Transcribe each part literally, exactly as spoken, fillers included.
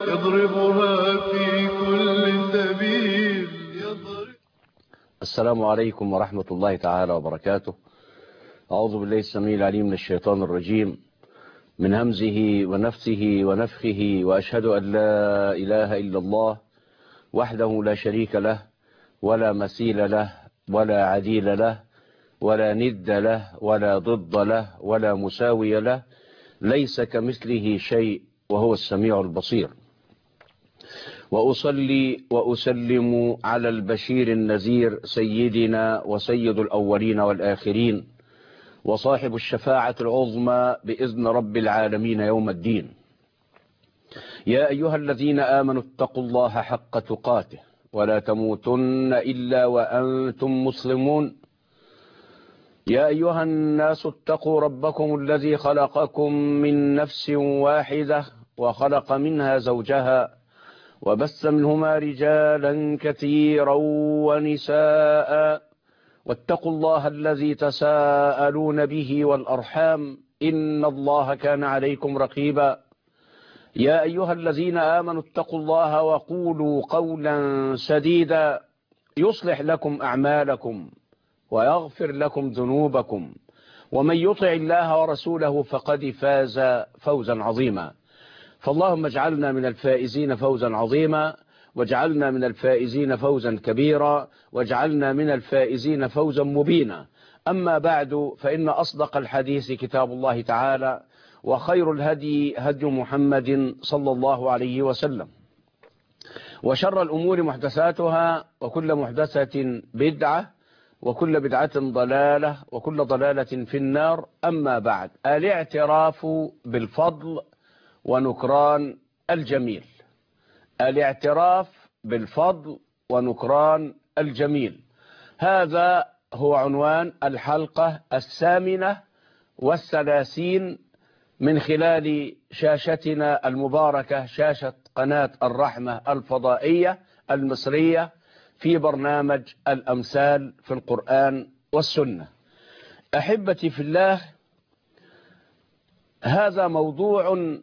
يضربها في كل سبيل. السلام عليكم ورحمة الله تعالى وبركاته. أعوذ بالله السميع العليم من الشيطان الرجيم، من همزه ونفثه ونفخه، وأشهد أن لا إله إلا الله وحده لا شريك له ولا مثيل له ولا عديل له ولا ند له ولا ضد له ولا مساوي له، ليس كمثله شيء وهو السميع البصير. وأصلي وأسلم على البشير النذير سيدنا وسيد الأولين والآخرين وصاحب الشفاعة العظمى بإذن رب العالمين يوم الدين. يا أيها الذين آمنوا اتقوا الله حق تقاته ولا تموتن إلا وأنتم مسلمون. يا أيها الناس اتقوا ربكم الذي خلقكم من نفس واحدة وخلق منها زوجها وبث منهما رجالا كثيرا ونساء، واتقوا الله الذي تساءلون به والأرحام إن الله كان عليكم رقيبا. يا أيها الذين آمنوا اتقوا الله وقولوا قولا سديدا يصلح لكم أعمالكم ويغفر لكم ذنوبكم، ومن يطع الله ورسوله فقد فاز فوزا عظيما. فاللهم اجعلنا من الفائزين فوزا عظيما، واجعلنا من الفائزين فوزا كبيرا، واجعلنا من الفائزين فوزا مبينا. أما بعد، فإن أصدق الحديث كتاب الله تعالى، وخير الهدي هدي محمد صلى الله عليه وسلم، وشر الأمور محدثاتها، وكل محدثة بدعة، وكل بدعة ضلالة، وكل ضلالة في النار. أما بعد، الاعتراف بالفضل ونكران الجميل. الاعتراف بالفضل ونكران الجميل، هذا هو عنوان الحلقة الثامنة والثلاثين من خلال شاشتنا المباركة، شاشة قناة الرحمة الفضائية المصرية، في برنامج الأمثال في القرآن والسنة. أحبتي في الله، هذا موضوع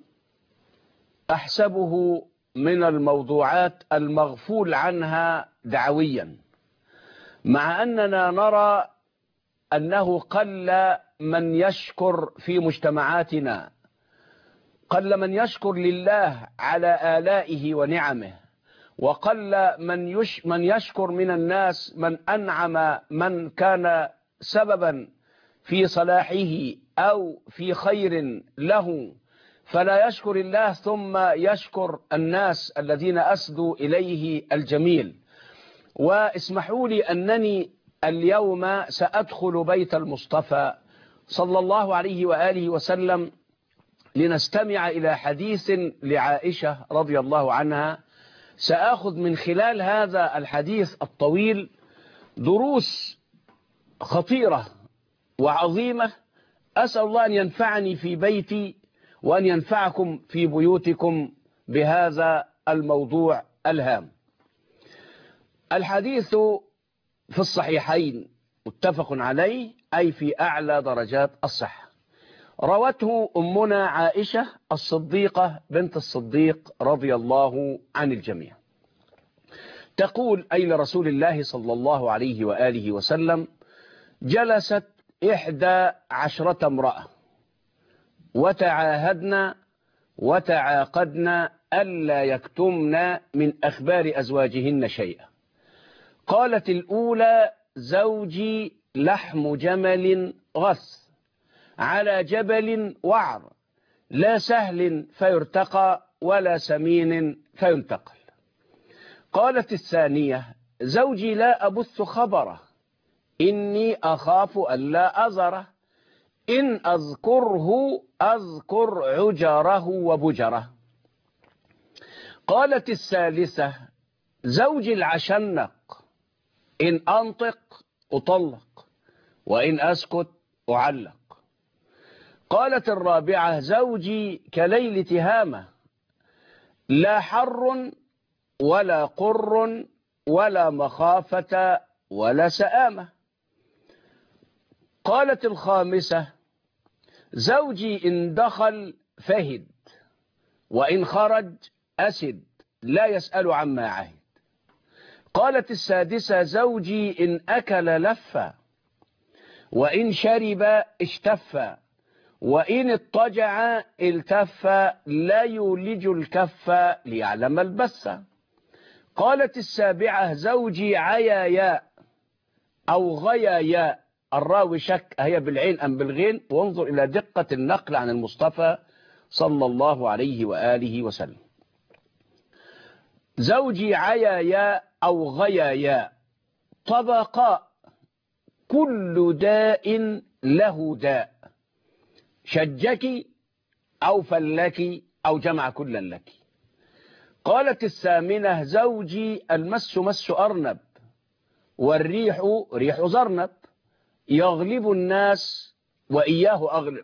أحسبه من الموضوعات المغفول عنها دعويا، مع أننا نرى أنه قل من يشكر في مجتمعاتنا، قل من يشكر لله على آلائه ونعمه، وقل من يش من يشكر من الناس من أنعم، من كان سببا في صلاحه أو في خير له فلا يشكر الله ثم يشكر الناس الذين أسدوا إليه الجميل. واسمحوا لي أنني اليوم سأدخل بيت المصطفى صلى الله عليه وآله وسلم لنستمع إلى حديث لعائشة رضي الله عنها. سأخذ من خلال هذا الحديث الطويل دروس خطيرة وعظيمة، أسأل الله أن ينفعني في بيتي وأن ينفعكم في بيوتكم بهذا الموضوع الهام. الحديث في الصحيحين متفق عليه، أي في أعلى درجات الصحة. روته أمنا عائشة الصديقة بنت الصديق رضي الله عن الجميع، تقول: أي لرسول الله صلى الله عليه وآله وسلم: جلست إحدى عشرة امرأة وتعاهدنا وتعاقدنا ألا يكتمن من أخبار أزواجهن شيئا. قالت الأولى: زوجي لحم جمل غث على جبل وعر، لا سهل فيرتقى ولا سمين فينتقل. قالت الثانية: زوجي لا أبث خبره، إني أخاف ألا أزره، إن أذكره أذكر عجره وبجره. قالت الثالثة: زوجي العشنق، إن أنطق أطلق، وإن أسكت أعلق. قالت الرابعة: زوجي كليل تهامة، لا حر ولا قر ولا مخافة ولا سآمة. قالت الخامسة: زوجي إن دخل فهد، وإن خرج أسد لا يسأل عما عهد. قالت السادسة زوجي إن أكل لف وإن شرب اشتف وإن اضطجع التف لا يولج الكف ليعلم البث. قالت السابعة زوجي عيايا أو غيايا، الراوي شك هي بالعين أم بالغين، وانظر إلى دقة النقل عن المصطفى صلى الله عليه وآله وسلم. زوجي عيايا أو غيايا طبقاء كل داء له داء، شجك أو فلك أو جمع كلا لك. قالت الثامنة زوجي المس مس أرنب والريح ريح زرنب، يغلب الناس وإياه أغلب.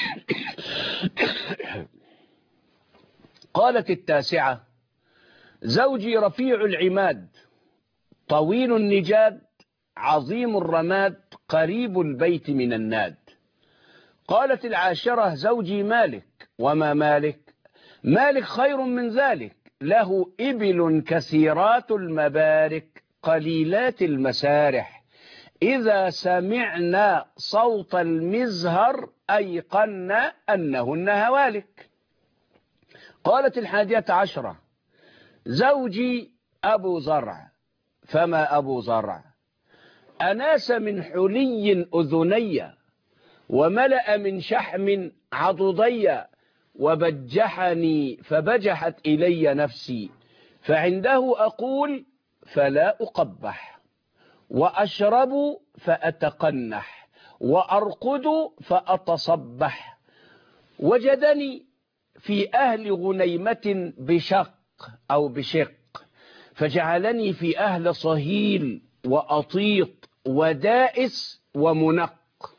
قالت التاسعة زوجي رفيع العماد طويل النجاد عظيم الرماد قريب البيت من الناد. قالت العاشرة زوجي مالك، وما مالك؟ مالك خير من ذلك، له إبل كثيرات المبارك قليلات المسارح، إذا سمعنا صوت المزهر أيقنا أنهن هوالك. قالت الحادية عشرة زوجي أبو زرع، فما أبو زرع؟ أناس من حلي أذني وملأ من شحم عضدي وبجحني فبجحت إلي نفسي، فعنده أقول فلا أقبح، وأشرب فأتقنح، وأرقد فأتصبح. وجدني في أهل غنيمة بشق أو بشق، فجعلني في أهل صهيل وأطيط ودائس ومنق.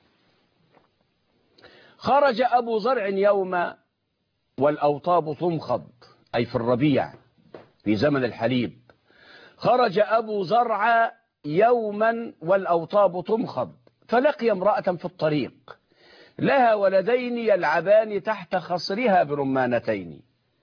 خرج أبو زرع يوما والأوطاب تمخض، أي في الربيع في زمن الحليب. خرج أبو زرع يوما والأوطاب تمخض، فلقي امرأة في الطريق لها ولدين يلعبان تحت خصرها برمانتين،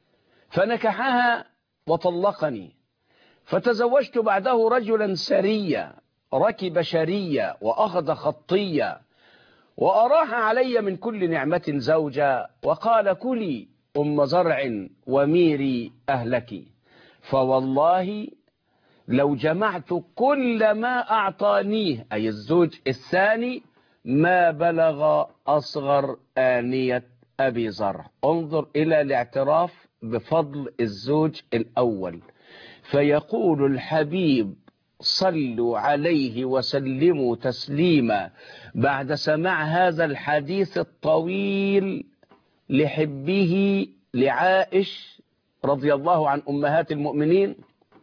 فنكحها وطلقني، فتزوجت بعده رجلا سريا ركب شريا وأخذ خطيا، وأراح علي من كل نعمة زوجا، وقال كلي أم زرع وميري أهلك، فوالله لو جمعت كل ما أعطانيه أي الزوج الثاني ما بلغ أصغر آنية أبي زرع. انظر إلى الاعتراف بفضل الزوج الأول. فيقول الحبيب صلوا عليه وسلموا تسليما بعد سماع هذا الحديث الطويل لحبه لعائش رضي الله عن أمهات المؤمنين: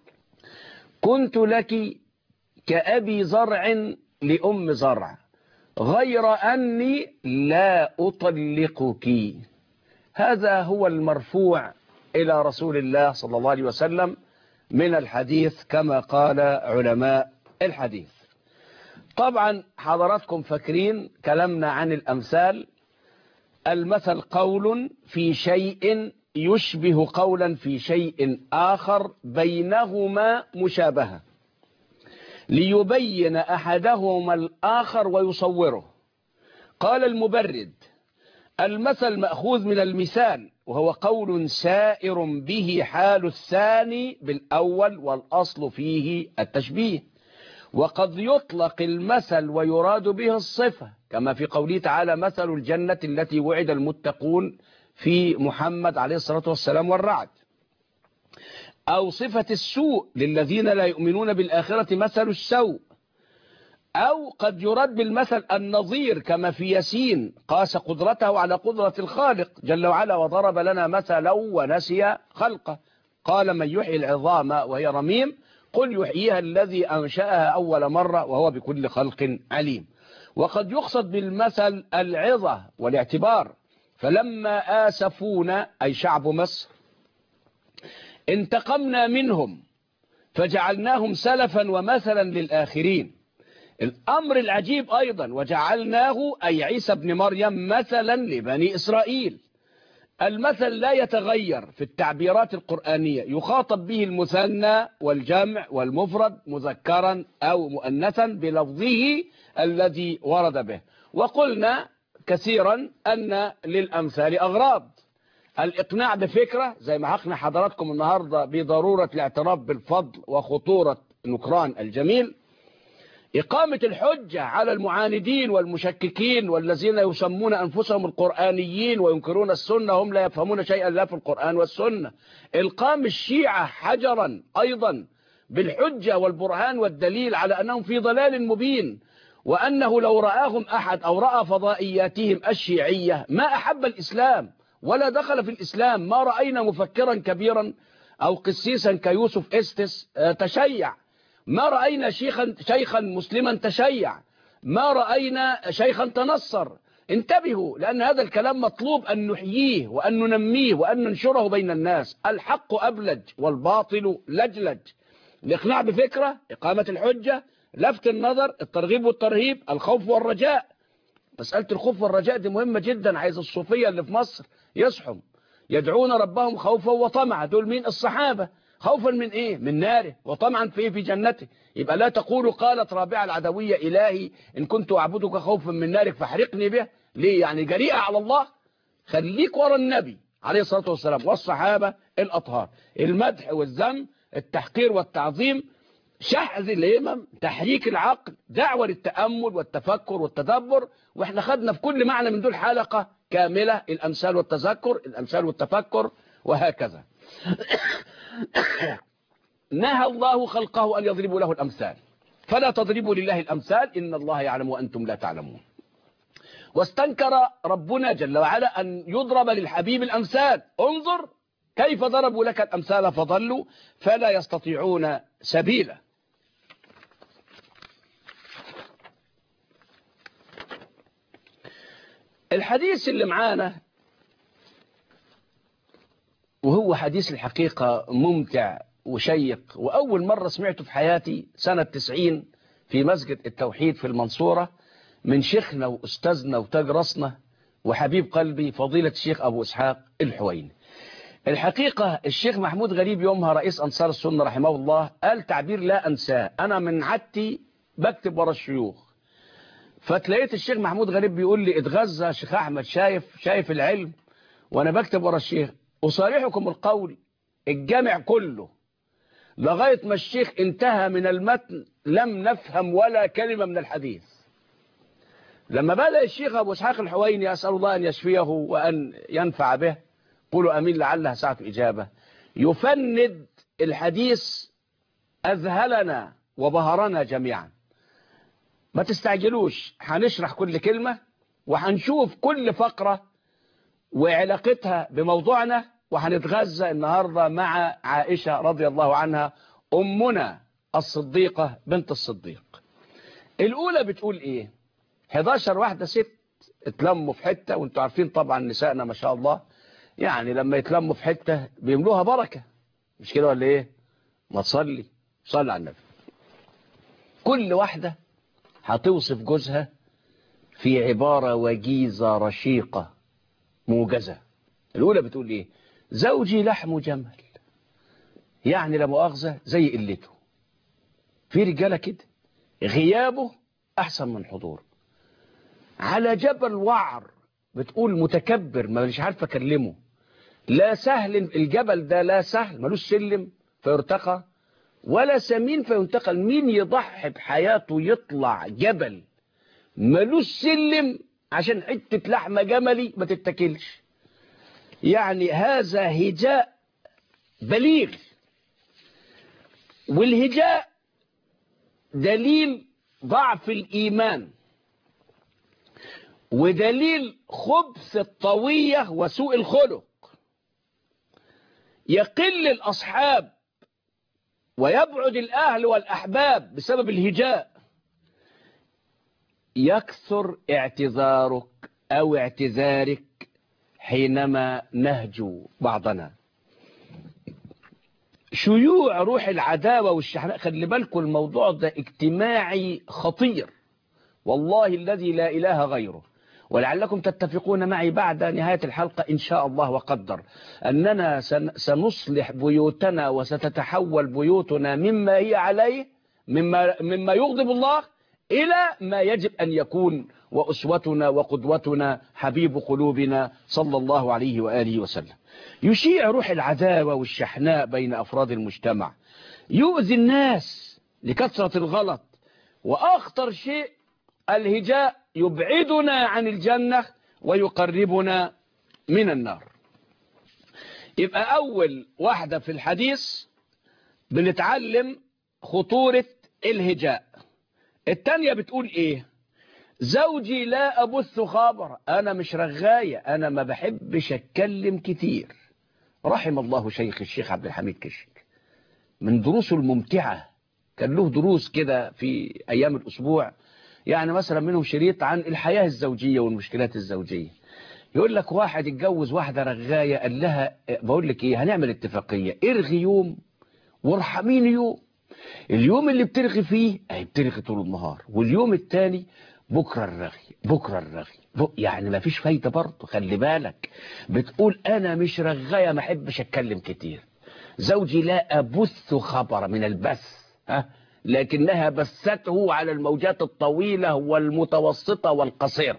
كنت لك كأبي زرع لأم زرع غير أني لا أطلقك. هذا هو المرفوع إلى رسول الله صلى الله عليه وسلم من الحديث كما قال علماء الحديث. طبعا حضراتكم فاكرين كلامنا عن الأمثال، المثل قول في شيء يشبه قولا في شيء آخر بينهما مشابهة ليبين أحدهما الآخر ويصوره. قال المبرد: المثل مأخوذ من المثال، وهو قول سائر به حال الثاني بالأول والأصل فيه التشبيه. وقد يطلق المثل ويراد به الصفة، كما في قوله تعالى: مثل الجنة التي وعد المتقون في محمد عليه الصلاة والسلام والرعد. أو صفة السوء للذين لا يؤمنون بالآخرة مثل السوء. أو قد يراد بالمثل النظير كما في ياسين: قاس قدرته على قدرة الخالق جل وعلا وضرب لنا مثلا ونسي خلقه. قال: من يحيي العظام وهي رميم قل يحييها الذي أنشأها أول مرة وهو بكل خلق عليم. وقد يقصد بالمثل العظة والاعتبار: فلما آسفونا أي شعب مصر انتقمنا منهم فجعلناهم سلفا ومثلا للآخرين. الأمر العجيب أيضا: وجعلناه أي عيسى بن مريم مثلا لبني إسرائيل. المثل لا يتغير في التعبيرات القرآنية، يخاطب به المثنى والجمع والمفرد مذكرا أو مؤنثا بلفظه الذي ورد به. وقلنا كثيرا أن للأمثال أغراض: الإقناع بفكرة زي ما حقنا حضراتكم النهاردة بضرورة الاعتراف بالفضل وخطورة نكران الجميل، إقامة الحجة على المعاندين والمشككين والذين يسمون أنفسهم القرآنيين وينكرون السنة هم لا يفهمون شيئا لا في القرآن والسنة، إلقام الشيعة حجرا أيضا بالحجة والبرهان والدليل على أنهم في ضلال مبين، وأنه لو رآهم أحد أو رأى فضائياتهم الشيعية ما أحب الإسلام ولا دخل في الإسلام. ما رأينا مفكرا كبيرا أو قسيسا كيوسف إستس تشيع، ما رأينا شيخا شيخا مسلما تشيع، ما رأينا شيخا تنصر. انتبهوا، لأن هذا الكلام مطلوب أن نحييه وأن ننميه وأن ننشره بين الناس. الحق أبلج والباطل لجلج. الإقناع بفكرة، إقامة الحجة، لفت النظر، الترغيب والترهيب، الخوف والرجاء. مسألة الخوف والرجاء دي مهمة جدا. عايز الصوفية اللي في مصر يصحوا يدعون ربهم خوفا وطمعا. دول مين؟ الصحابة. خوفا من ايه؟ من ناره. وطمعا في ايه؟ في جنته. يبقى لا تقولوا قالت رابعة العدوية إلهي إن كنت أعبدك خوفا من نارك فاحرقني به. ليه؟ يعني جريئة على الله. خليك ورا النبي عليه الصلاة والسلام والصحابة الأطهار. المدح والذم، التحقير والتعظيم، شحذ الهمم، تحريك العقل، دعوة للتأمل والتفكر والتدبر. واحنا خدنا في كل معنى من دول حلقة كاملة: الأمثال والتذكر، الأمثال والتفكر، وهكذا. نهى الله خلقه أن يضربوا له الأمثال، فلا تضربوا لله الأمثال إن الله يعلم وأنتم لا تعلمون. واستنكر ربنا جل وعلا أن يضرب للحبيب الأمثال. انظر كيف ضربوا لك الأمثال فضلوا فلا يستطيعون سبيلا. الحديث اللي معانا وهو حديث الحقيقة ممتع وشيق، وأول مرة سمعته في حياتي سنة تسعين في مسجد التوحيد في المنصورة من شيخنا وأستاذنا وتاج راسنا وحبيب قلبي فضيلة الشيخ أبو إسحاق الحويني. الحقيقة الشيخ محمود غريب يومها رئيس أنصار السنة رحمه الله قال تعبير لا أنساه: أنا من عادتي بكتب ورا الشيوخ. فتلاقيت الشيخ محمود غريب بيقول لي: اتغذى شيخ أحمد، شايف شايف العلم وأنا بكتب ورا الشيخ. أصارحكم القول الجامع كله لغاية ما الشيخ انتهى من المتن لم نفهم ولا كلمة من الحديث. لما بدأ الشيخ أبو إسحاق الحويني أسأل الله أن يشفيه وأن ينفع به، قولوا أمين لعلها ساعة إجابة، يفند الحديث أذهلنا وبهرنا جميعا. ما تستعجلوش، هنشرح كل كلمة وهنشوف كل فقرة وعلاقتها بموضوعنا، وهنتغذى النهاردة مع عائشة رضي الله عنها أمنا الصديقة بنت الصديق. الأولى بتقول إيه؟ حداشر واحدة ست اتلموا في حتة، وانتوا عارفين طبعا نسائنا ما شاء الله يعني لما يتلموا في حتة بيملوها بركة، مش كده ولا إيه؟ ما تصلي صلي على النبي. كل واحدة هتوصف جوزها في عبارة وجيزة رشيقة موجزة. الأولى بتقول إيه؟ زوجي لحم جمل، يعني لا مؤاخذة زي قلته. في رجالة كده غيابه أحسن من حضوره. على جبل وعر، بتقول متكبر ما مش عارف أكلمه. لا سهل الجبل ده، لا سهل ملوش سلم فيرتقى ولا سمين فينتقل. مين يضحي بحياته يطلع جبل ملوش سلم عشان حتة لحمة جملي ما تتاكلش؟ يعني هذا هجاء بليغ، والهجاء دليل ضعف الإيمان ودليل خبث الطوية وسوء الخلق. يقل الأصحاب ويبعد الأهل والأحباب بسبب الهجاء. يكثر اعتذارك أو اعتذارك حينما نهجو بعضنا. شيوع روح العداوة والشحناء، خلي بالكم الموضوع ده اجتماعي خطير والله الذي لا إله غيره. ولعلكم تتفقون معي بعد نهاية الحلقة إن شاء الله وقدر أننا سنصلح بيوتنا وستتحول بيوتنا مما هي عليه مما, مما يغضب الله إلى ما يجب أن يكون، وأسوتنا وقدوتنا حبيب قلوبنا صلى الله عليه وآله وسلم. يشيع روح العداوة والشحناء بين أفراد المجتمع، يؤذي الناس لكثرة الغلط، وأخطر شيء الهجاء يبعدنا عن الجنة ويقربنا من النار. يبقى أول واحدة في الحديث بنتعلم خطورة الهجاء. التانية بتقول إيه؟ زوجي لا أبث خبر، أنا مش رغاية، أنا ما بحبش أتكلم كتير. رحم الله شيخ الشيخ عبد الحميد كشك، من دروسه الممتعة، كان له دروس كده في أيام الأسبوع، يعني مثلا منهم شريط عن الحياة الزوجية والمشكلات الزوجية. يقول لك واحد اتجوز واحدة رغاية، قال لها بقول لك ايه، هنعمل اتفاقية، ارغي يوم وارحميني يوم. اليوم اللي بترغي فيه اهي بترغي طول النهار، واليوم التاني بكرة الرغي بكرة الرغي بك... يعني ما فيش فايدة برضه. خلي بالك، بتقول انا مش رغاية، ما احبش اتكلم كتير. زوجي لا أبث خبر من البث، ها، لكنها بثته على الموجات الطويلة والمتوسطة والقصيرة.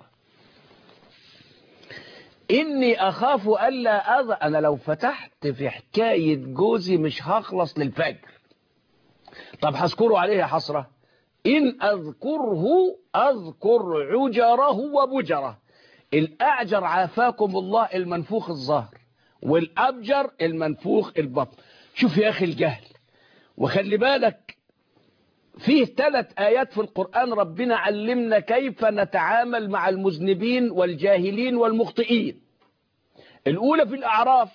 إني أخاف ألا أضع، أنا لو فتحت في حكاية جوزي مش هخلص للفجر. طب هذكره عليها حسرة، إن أذكره أذكر عجره وبجره. الأعجر عافاكم الله المنفوخ الظهر، والأبجر المنفوخ البطن. شوف يا أخي الجهل. وخلي بالك، فيه ثلاث آيات في القرآن ربنا علمنا كيف نتعامل مع المذنبين والجاهلين والمخطئين. الأولى في الأعراف،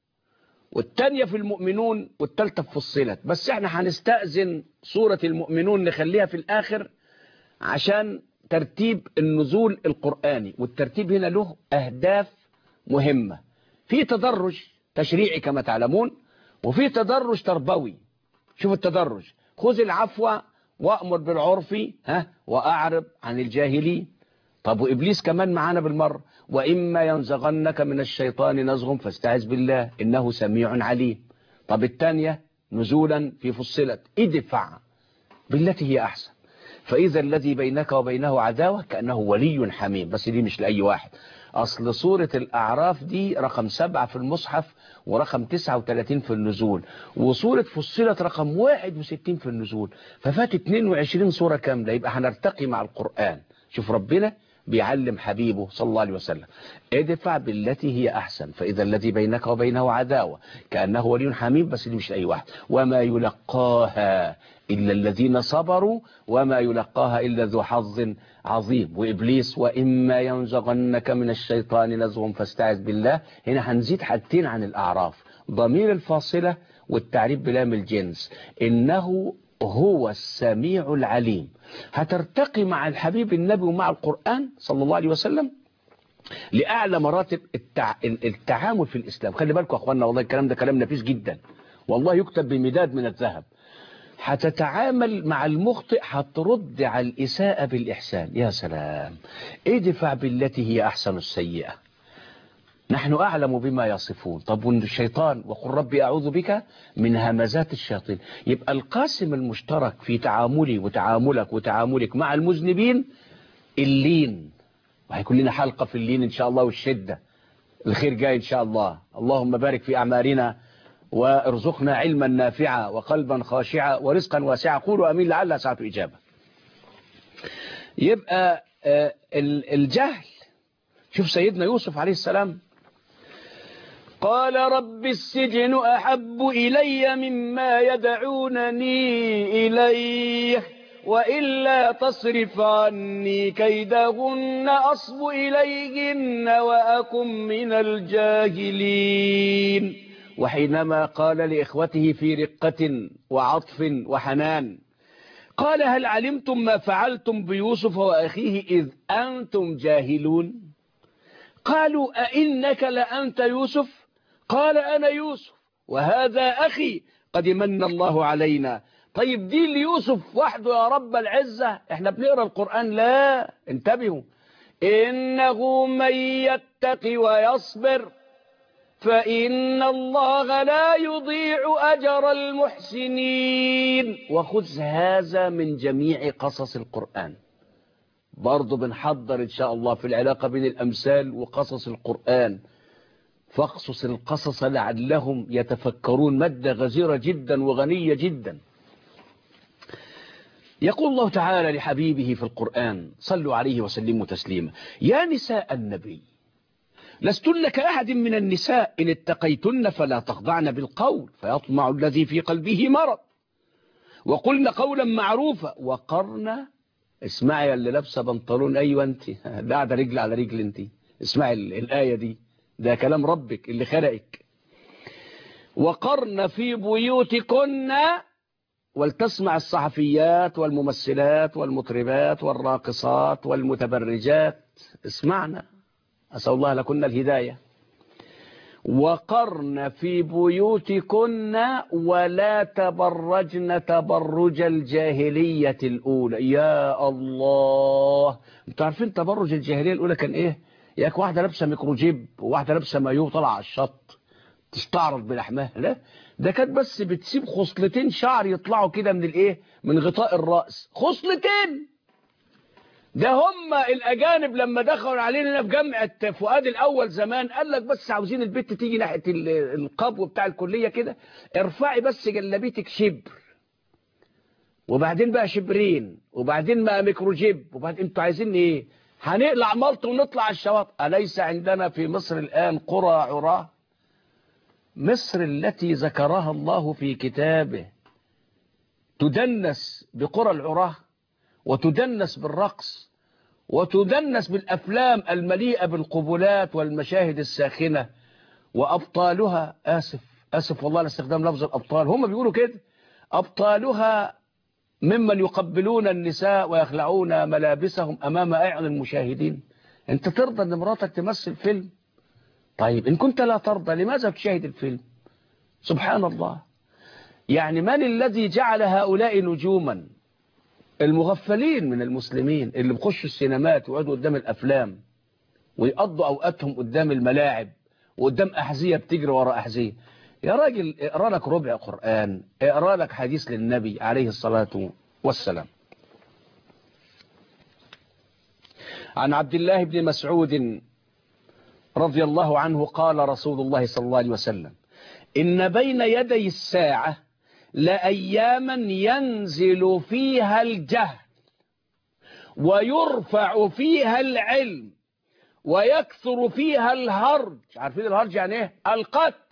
والثانية في المؤمنون، والثالثة في فصلت. بس احنا هنستأذن سورة المؤمنون نخليها في الآخر عشان ترتيب النزول القرآني، والترتيب هنا له أهداف مهمة. في تدرج تشريعي كما تعلمون، وفي تدرج تربوي. شوف التدرج، خذ العفو وأمر بالعرف، ها، وأعرض عن الجاهلين. طب وإبليس كمان معانا بالمرة، وإما ينزغنك من الشيطان نزغ فاستعذ بالله إنه سميع عليم. طب الثانية نزولا في فصلت، ادفع بالتي هي أحسن فإذا الذي بينك وبينه عداوة كأنه ولي حميم. بس دي مش لأي واحد، أصل سورة الأعراف دي رقم سبعة في المصحف ورقم تسعة وثلاثين في النزول، وسورة فصلت رقم واحد وستين في النزول، ففات اثنين وعشرين سورة كاملة. يبقى هنرتقي مع القرآن. شوف ربنا بيعلم حبيبه صلى الله عليه وسلم، ادفع بالتي هي أحسن فإذا الذي بينك وبينه عداوة كأنه ولي حميم. بس دي مش لأي واحد، وما يلقاها إلا الذين صبروا وما يلقاها إلا ذو حظ عظيم. وإبليس وإما ينزغنك من الشيطان نزغ فاستعذ بالله. هنا هنزيد حاجتين عن الأعراف، ضمير الفاصلة والتعريف بلام الجنس، إنه هو السميع العليم. هترتقي مع الحبيب النبي ومع القرآن صلى الله عليه وسلم لأعلى مراتب التع... التعامل في الإسلام. خلي بالكم يا أخوانا، والله الكلام ده كلام نفيس جدا، والله يكتب بمداد من الذهب. هتتعامل مع المخطئ، هترد على الإساءة بالإحسان. يا سلام، ادفع بالتي هي أحسن السيئة، نحن أعلم بما يصفون. طب والشيطان، وقل ربي أعوذ بك من همزات الشياطين. يبقى القاسم المشترك في تعاملي وتعاملك وتعاملك مع المذنبين اللين، وهيكون لنا حلقة في اللين إن شاء الله والشدة. الخير جاي إن شاء الله. اللهم بارك في أعمارنا وارزقنا علما نافعا وقلبا خاشعا ورزقا واسعا. قولوا أمين لعلها ساعة إجابة. يبقى الجهل. شوف سيدنا يوسف عليه السلام، قال رب السجن أحب إلي مما يدعونني إليه وإلا تصرف عني كيدهن أصب إليهن وأكن من الجاهلين. وحينما قال لإخوته في رقة وعطف وحنان، قال هل علمتم ما فعلتم بيوسف وأخيه إذ أنتم جاهلون؟ قالوا أئنك لأنت يوسف؟ قال أنا يوسف وهذا أخي قد من الله علينا. طيب دي ليوسف وحده يا رب العزة؟ احنا بنقرأ القرآن، لا انتبهوا، إنه من يتق ويصبر فإن الله لا يضيع أجر المحسنين. وخذ هذا من جميع قصص القرآن. برضو بنحضر إن شاء الله في العلاقة بين الأمثال وقصص القرآن. فاقصص القصص لعلهم يتفكرون. مادة غزيرة جدا وغنية جدا. يقول الله تعالى لحبيبه في القرآن: صلوا عليه وسلموا تسليما. يا نساء النبي لستن كأحد من النساء إن اتقيتن فلا تخضعن بالقول فيطمع الذي في قلبه مرض وقلن قولا معروفا وقرن. اسمعي اللي لابسه بنطلون. أيوة أنت قاعدة رجل على رجل. أنت اسمعي الآية دي، ده كلام ربك اللي خلقك. وقرن في بيوتكن. ولتسمع الصحفيات والممثلات والمطربات والراقصات والمتبرجات. اسمعنا، أسأل الله لكن الهداية. وقرن في بيوتكن ولا تبرجن تبرج الجاهلية الأولى. يا الله، انتوا عارفين تبرج الجاهلية الأولى كان إيه؟ ياك واحدة لابسة ميكروجيب وواحدة لابسة مايو طلع على الشط تستعرض بلحمها. لا، ده كانت بس بتسيب خصلتين شعر يطلعوا كده من الايه، من غطاء الرأس. خصلتين. ده هم الأجانب لما دخلوا علينا هنا في جامعة فؤاد الأول زمان قال لك بس عاوزين البت تيجي ناحية القبو بتاع الكلية كده، ارفعي بس جلابيتك شبر، وبعدين بقى شبرين، وبعدين بقى ميكروجيب، وبعدين انتوا عايزين ايه؟ هنقلع ملط ونطلع على الشواطئ. أليس عندنا في مصر الآن قرى عراه؟ مصر التي ذكرها الله في كتابه تدنس بقرى العراه، وتدنس بالرقص، وتدنس بالأفلام المليئة بالقبلات والمشاهد الساخنة. وأبطالها، آسف آسف والله لاستخدام لفظ الأبطال، هم بيقولوا كده، أبطالها ممن يقبلون النساء ويخلعون ملابسهم أمام أعين المشاهدين. أنت ترضى أن مراتك تمثل فيلم؟ طيب إن كنت لا ترضى لماذا تشاهد الفيلم؟ سبحان الله. يعني من الذي جعل هؤلاء نجوما؟ المغفلين من المسلمين اللي بيخشوا السينمات ويقعدوا قدام الأفلام ويقضوا أوقاتهم قدام الملاعب وقدام أحذية بتجري وراء أحذية. يا راجل اقرأ لك ربع قرآن، اقرأ لك حديث للنبي عليه الصلاة والسلام. عن عبد الله بن مسعود رضي الله عنه قال رسول الله صلى الله عليه وسلم: إن بين يدي الساعة لأياما ينزل فيها الجهل ويرفع فيها العلم ويكثر فيها الهرج. عارفين الهرج يعني ايه؟ القتل.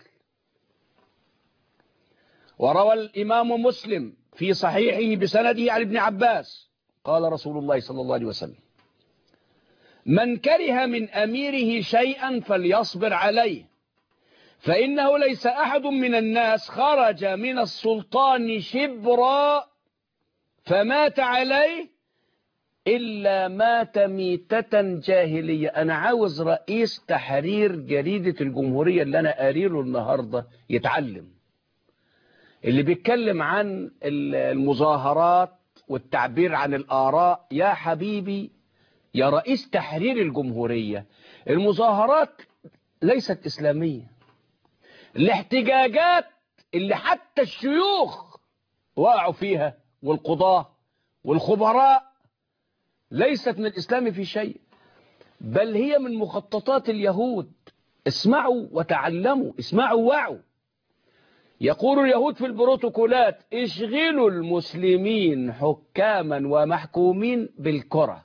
وروى الإمام مسلم في صحيحه بسنده عن ابن عباس قال رسول الله صلى الله عليه وسلم: من كره من أميره شيئا فليصبر عليه، فإنه ليس أحد من الناس خرج من السلطان شبرا فمات عليه إلا مات ميتة جاهلية. أنا عاوز رئيس تحرير جريدة الجمهورية اللي أنا قاريله النهاردة يتعلم، اللي بيتكلم عن المظاهرات والتعبير عن الآراء. يا حبيبي يا رئيس تحرير الجمهورية، المظاهرات ليست إسلامية. الاحتجاجات اللي حتى الشيوخ وقعوا فيها والقضاة والخبراء ليست من الإسلام في شيء، بل هي من مخططات اليهود. اسمعوا وتعلموا، اسمعوا وعوا. يقول اليهود في البروتوكولات: اشغلوا المسلمين حكاما ومحكومين بالكرة.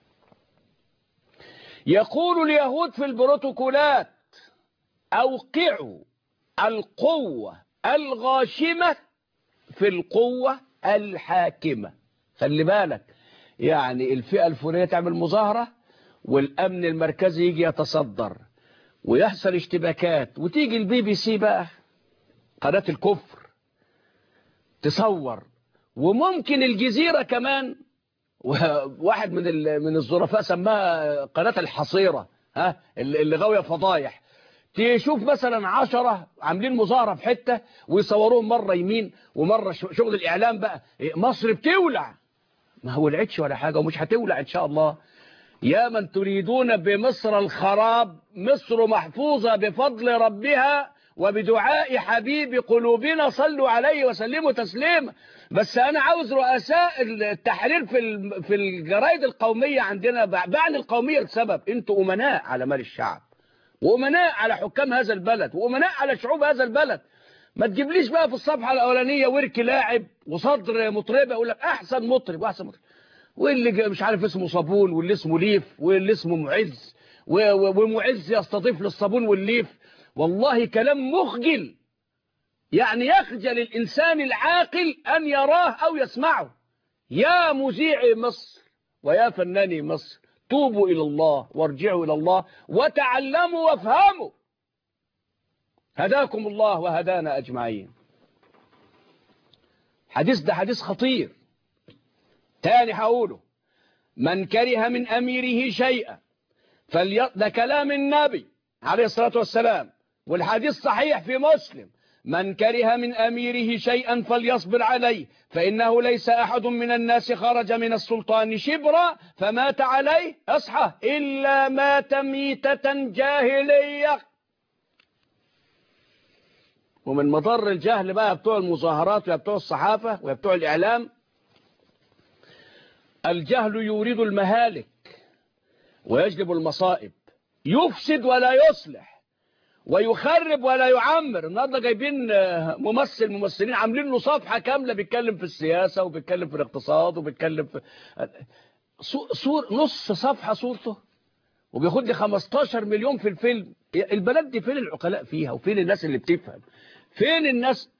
يقول اليهود في البروتوكولات: أوقعوا القوة الغاشمة في القوة الحاكمة. خلي بالك، يعني الفئة الفلانية تعمل مظاهرة والأمن المركزي يجي يتصدر ويحصل اشتباكات، وتيجي البي بي سي بقى قناة الكفر تصور، وممكن الجزيرة كمان. واحد من من الظرفاء سماها قناة الحصيرة، ها اللي غاوية فضايح. تشوف مثلا عشرة عاملين مظاهرة في حتة ويصوروهم مرة يمين ومرة شغل الإعلام بقى، مصر بتولع. ما هو ولعتش ولا حاجة ومش هتولع إن شاء الله. يا من تريدون بمصر الخراب، مصر محفوظة بفضل ربها وبدعاء حبيب قلوبنا، صلوا عليه وسلموا تسليما. بس أنا عاوز رؤساء التحرير في في الجرائد القومية عندنا، بعني القومية لسبب أنتوا أمناء على مال الشعب، وأمناء على حكام هذا البلد، وأمناء على شعوب هذا البلد. ما تجيبليش بقى في الصفحة الأولانية ورك لاعب وصدر مطربة يقول لك أحسن مطرب وأحسن مطرب، واللي مش عارف اسمه صابون، واللي اسمه ليف، واللي اسمه معز، ومعز يستضيف للصابون والليف. والله كلام مخجل، يعني يخجل الإنسان العاقل أن يراه أو يسمعه. يا مذيعي مصر ويا فناني مصر، توبوا إلى الله وارجعوا إلى الله وتعلموا وافهموا. هداكم الله وهدانا أجمعين. حديث ده حديث خطير. تاني هقوله: من كره من أميره شيئا فلي... ده كلام النبي عليه الصلاة والسلام، والحديث صحيح في مسلم: من كره من أميره شيئا فليصبر عليه، فإنه ليس أحد من الناس خرج من السلطان شبرا فمات عليه أصحى إلا مات ميتة جاهلية. ومن مضر الجهل بقى بتوع المظاهرات وبتوع الصحافة وبتوع الإعلام، الجهل يورد المهالك ويجلب المصائب، يفسد ولا يصلح، ويخرب ولا يعمر. النهارده جايبين ممثل ممثلين عاملين له صفحة كاملة بيتكلم في السياسة وبيتكلم في الاقتصاد وبيتكلم في صور، نص صفحة صورته، وبياخد لي خمستاشر مليون في الفيلم. البلد دي فين العقلاء فيها وفين الناس اللي بتفهم؟ فين الناس؟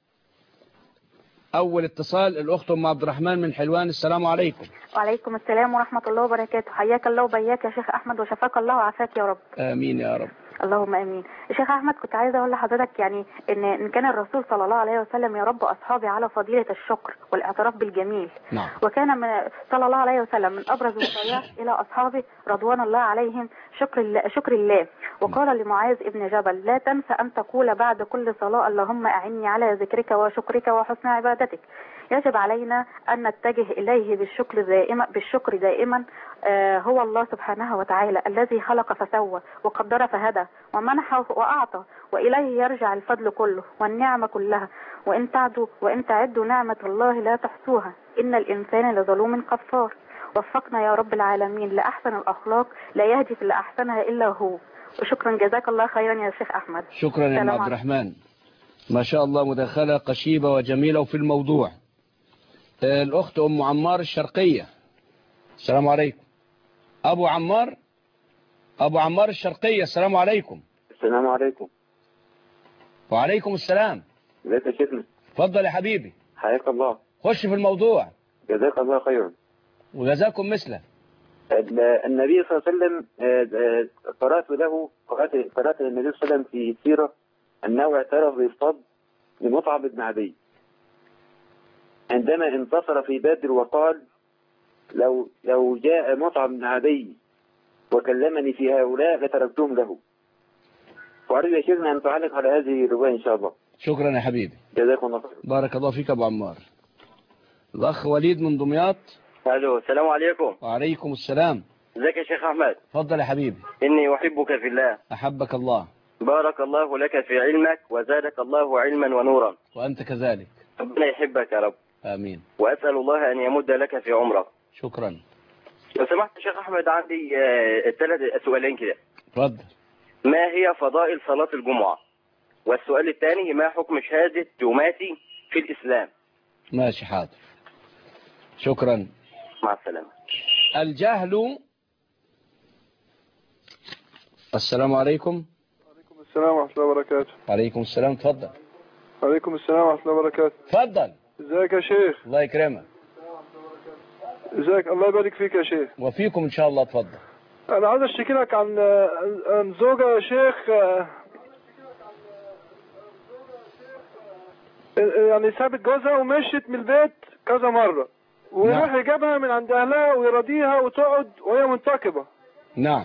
أول اتصال الأخت أم عبد الرحمن من حلوان. السلام عليكم. وعليكم السلام ورحمة الله وبركاته. حياك الله وبياك يا شيخ أحمد، وشفاك الله وعافاك يا رب. آمين يا رب. اللهم امين. يا شيخ احمد، كنت عايزه اقول لحضرتك يعني ان ان كان الرسول صلى الله عليه وسلم يربى اصحابه على فضيله الشكر والاعتراف بالجميل. نعم. وكان من صلى الله عليه وسلم من ابرز وصاياه الى اصحابه رضوان الله عليهم شكر الله شكر الله. وقال لمعاذ ابن جبل: لا تنسى ان تقول بعد كل صلاه اللهم اعني على ذكرك وشكرك وحسن عبادتك. يجب علينا أن نتجه إليه بالشكر دائما بالشكر دائما. آه هو الله سبحانه وتعالى الذي خلق فسوى وقدر فهدى ومنح وأعطى، وإليه يرجع الفضل كله والنعمة كلها. وإن تعدوا وإن تعدوا نعمة الله لا تحصوها، إن الإنسان لظلوم كفار. وفقنا يا رب العالمين لأحسن الأخلاق، لا يهدي في لأحسنها إلا هو. وشكرا، جزاك الله خيرا يا شيخ أحمد. شكرا يا عبد الرحمن، ما شاء الله مداخلة قشيبة وجميلة وفي الموضوع. الأخت أم عمار الشرقية. السلام عليكم. أبو عمار أبو عمار الشرقية. السلام عليكم. السلام عليكم. وعليكم السلام. ازيك يا شيخنا؟ اتفضل يا حبيبي. حياك الله. خش في الموضوع. جزاك الله خيرا. وجزاكم مثله. النبي صلى الله عليه وسلم قرأت له قرأت قرأت النبي صلى الله عليه وسلم في السيرة أنه اعترف بالفضل لمطعم بن عدي عندما انتصر في بدر، وقال: لو لو جاء مطعم بن عدي وكلمني في هؤلاء لتركتهم له. وأرجو يا شيخنا أن تعلق على هذه الرواية إن شاء الله. شكرا يا حبيبي. جزاكم الله خير. بارك الله فيك أبو عمار. الأخ وليد من دمياط. الو، السلام عليكم. وعليكم السلام. ازيك يا شيخ احمد؟ اتفضل يا حبيبي. اني احبك في الله. احبك الله. بارك الله لك في علمك وزادك الله علما ونورا. وانت كذلك. ربنا يحبك يا رب. امين. واسال الله ان يمد لك في عمرك. شكرا. لو سمحت يا شيخ احمد، عندي ثلاث سؤالين كده. اتفضل. ما هي فضائل صلاه الجمعه؟ والسؤال الثاني: ما حكم شهاده جمعتي في الاسلام؟ ماشي، حاضر. شكرا. مع السلامة. الجهل. السلام عليكم. وعليكم السلام ورحمة الله وبركاته. وعليكم السلام. تفضل. وعليكم السلام ورحمة الله وبركاته. تفضل. ازيك يا شيخ؟ الله يكرمك. ازيك؟ الله يبارك فيك يا شيخ. وفيكم ان شاء الله. تفضل. انا عايز اشتكي لك عن عن زوجة يا شيخ، يعني سابت جوزها ومشيت من البيت كذا مرة، ويروح يجيبها من عند اهلها ويراضيها وتقعد وهي منتقبة. نعم.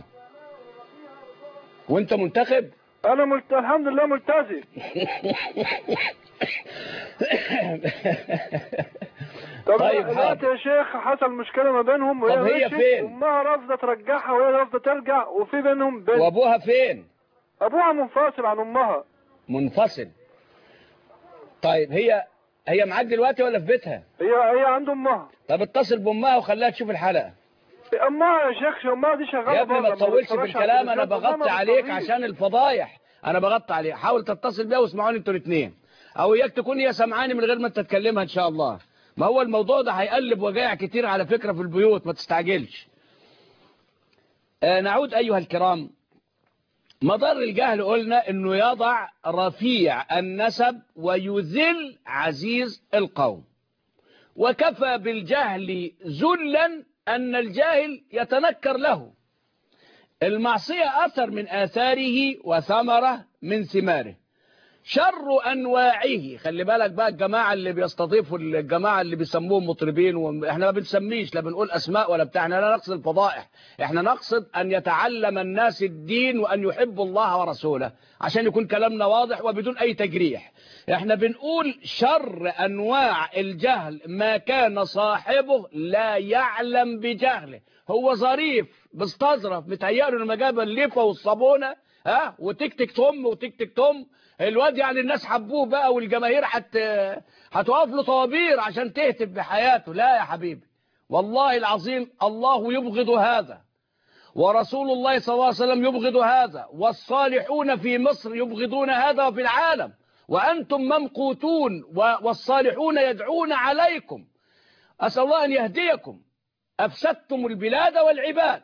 وانت منتخب؟ انا ملت... الحمد لله ملتزم. طب طيب دلوقتي يا شيخ حصل مشكلة ما بينهم وهي طب هي مشيت، فين؟ أمها رافضة ترجعها وهي رافضة ترجع، وفي بينهم بنت. وابوها فين؟ أبوها منفصل عن أمها. منفصل. طيب هي هي معاك دلوقتي ولا في بيتها؟ هي هي عند أمها. طب اتصل بامها وخليها تشوف الحلقة. أمها يا شيخ، أمها دي شغالة يا ابني ما بره، تطولش في بتتفرجش على الكلام، انا التلفزيون. أمها بغطي ما عليك بتصليش. عشان الفضايح، انا بغطي عليك. حاول تتصل بيها واسمعوني انتوا الاثنين، او اياك تكون هي سمعاني من غير ما انت تتكلمها ان شاء الله. ما هو الموضوع ده هيقلب وجائع كتير على فكرة في البيوت، ما تستعجلش. آه نعود ايها الكرام. مضر الجهل قلنا انه يضع رفيع النسب ويذل عزيز القوم، وكفى بالجهل ذلا ان الجاهل يتنكر له. المعصية اثر من اثاره وثمرة من ثماره. شر انواعه، خلي بالك بقى الجماعة اللي بيستضيفوا الجماعة اللي بيسموهم مطربين، واحنا ما بنسميش لا بنقول اسماء ولا بتاع، احنا لا نقصد الفضائح، احنا نقصد ان يتعلم الناس الدين وان يحبوا الله ورسوله، عشان يكون كلامنا واضح وبدون اي تجريح. احنا بنقول شر انواع الجهل ما كان صاحبه لا يعلم بجهله، هو ظريف بيستظرف متهيأله انه جاب الليفه والصابونه ها وتكتك تم وتكتك تم، الواد يعني الناس حبوه بقى والجماهير حت هتوقف له طوابير عشان تهتف بحياته. لا يا حبيبي، والله العظيم الله يبغض هذا، ورسول الله صلى الله عليه وسلم يبغض هذا، والصالحون في مصر يبغضون هذا وفي العالم، وأنتم ممقوتون والصالحون يدعون عليكم. أسأل الله أن يهديكم. أفسدتم البلاد والعباد.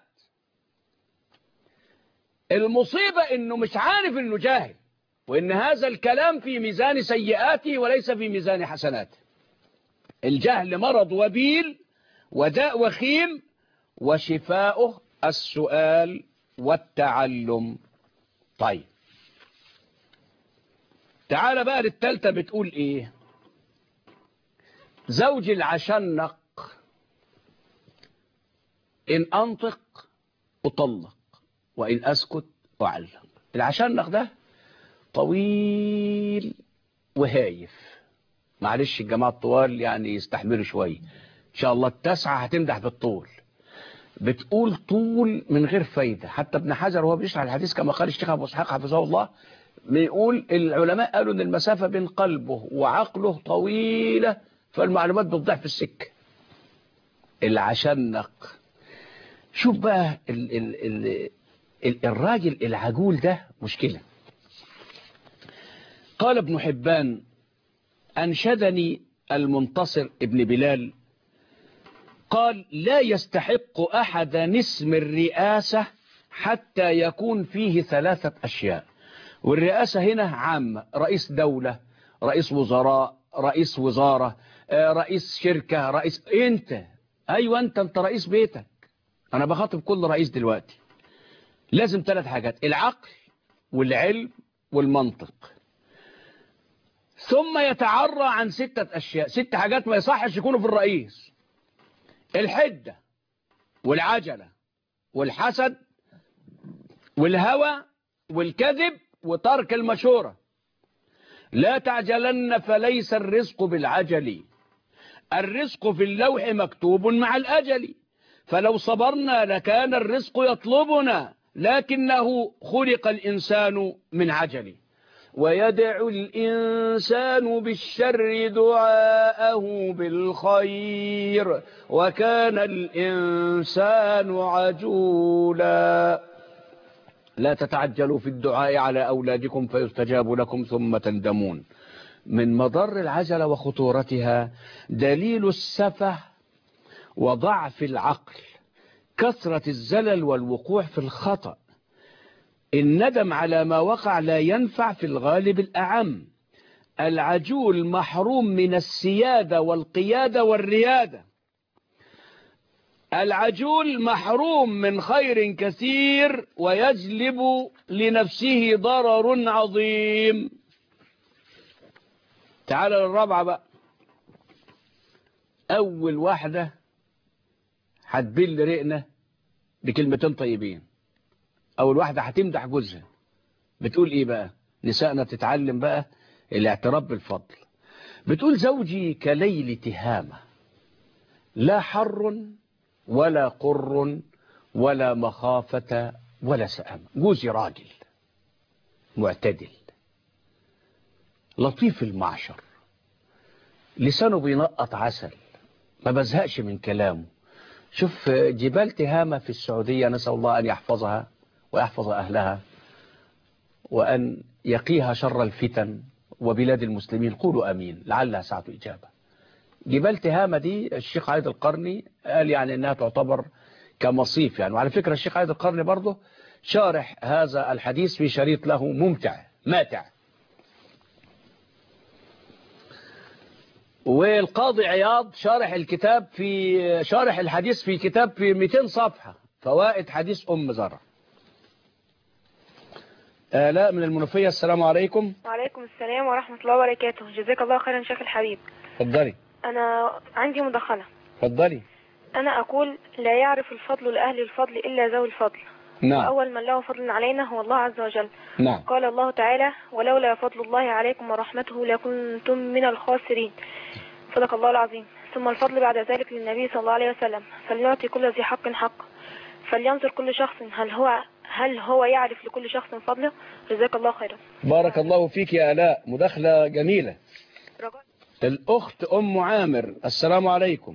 المصيبة إنه مش عارف إنه جاهل، وإن هذا الكلام في ميزان سيئاته وليس في ميزان حسناته. الجهل مرض وبيل وداء وخيم، وشفاؤه السؤال والتعلم. طيب تعال بقى للتالتة، بتقول ايه؟ زوج العشنق إن أنطق أطلق وإن أسكت أعلق. العشنق ده طويل وهايف، معلش الجماعة الطوال يعني يستحملوا شوية إن شاء الله. التاسعة هتمدح بالطول. بتقول طول من غير فايدة. حتى ابن حجر وهو بيشرح الحديث كما قال الشيخ أبو إسحاق حفظه الله، بيقول العلماء قالوا إن المسافة بين قلبه وعقله طويلة، فالمعلومات بتضيع في السكة. العشنق. شوف بقى ال ال ال ال الراجل العجول ده مشكلة. قال ابن حبان: أنشدني المنتصر ابن بلال قال: لا يستحق أحدا اسم الرئاسة حتى يكون فيه ثلاثة أشياء. والرئاسة هنا عامة: رئيس دولة، رئيس وزراء، رئيس وزارة، رئيس شركة، رئيس. انت ايوه انت انت رئيس بيتك. انا بخاطب كل رئيس دلوقتي. لازم ثلاث حاجات: العقل والعلم والمنطق. ثم يتعرى عن ستة أشياء، ست حاجات ما يصحش يكونوا في الرئيس: الحدة والعجلة والحسد والهوى والكذب وترك المشورة. لا تعجلن فليس الرزق بالعجل، الرزق في اللوح مكتوب مع الأجل، فلو صبرنا لكان الرزق يطلبنا، لكنه خلق الإنسان من عجل. ويدعو الإنسان بالشر دعاءه بالخير، وكان الإنسان عجولا. لا تتعجلوا في الدعاء على أولادكم فيستجاب لكم ثم تندمون. من مضر العجلة وخطورتها دليل السفه وضعف العقل، كثرة الزلل والوقوع في الخطأ. الندم على ما وقع لا ينفع في الغالب الأعم. العجول محروم من السيادة والقيادة والريادة. العجول محروم من خير كثير ويجلب لنفسه ضرر عظيم. تعال للرابعة بقى. أول واحدة هتبل رقنا بكلمتين طيبين. أول واحدة هتمدح جوزها. بتقول إيه بقى؟ نسائنا بتتعلم بقى الاعتراف بالفضل. بتقول: زوجي كليل تهامة لا حر ولا قر ولا مخافة ولا سآمة. جوزي راجل معتدل لطيف المعشر، لسانه بينقط عسل، ما بزهقش من كلامه. شوف جبال تهامة في السعودية، نسأل الله أن يحفظها ويحفظ أهلها وأن يقيها شر الفتن وبلاد المسلمين. قولوا أمين لعلها ساعة إجابة. جبال تهامة دي الشيخ عايد القرني قال يعني أنها تعتبر كمصيف يعني. وعلى فكرة الشيخ عايد القرني برضه شارح هذا الحديث في شريط له ممتع ماتع. والقاضي عياض شارح الكتاب في شارح الحديث في كتاب في مئتين صفحة، فوائد حديث أم زرع. آلاء من المنوفية، السلام عليكم. وعليكم السلام ورحمة الله وبركاته. جزاك الله خيرا شيخ الحبيب. اتفضلي. أنا عندي مداخلة. اتفضلي. أنا أقول لا يعرف الفضل لأهل الفضل إلا ذوي الفضل. نعم. وأول من له فضل علينا هو الله عز وجل. نعم. قال الله تعالى ولولا فضل الله عليكم ورحمته لكنتم من الخاسرين. صدق الله العظيم. ثم الفضل بعد ذلك للنبي صلى الله عليه وسلم، فليعطي كل ذي حق حق، فلينظر كل شخص هل هو هل هو يعرف لكل شخص فضله. جزاك الله خيرا. بارك الله فيك يا آلاء، مداخلة جميلة. رجاء. الأخت أم عامر، السلام عليكم.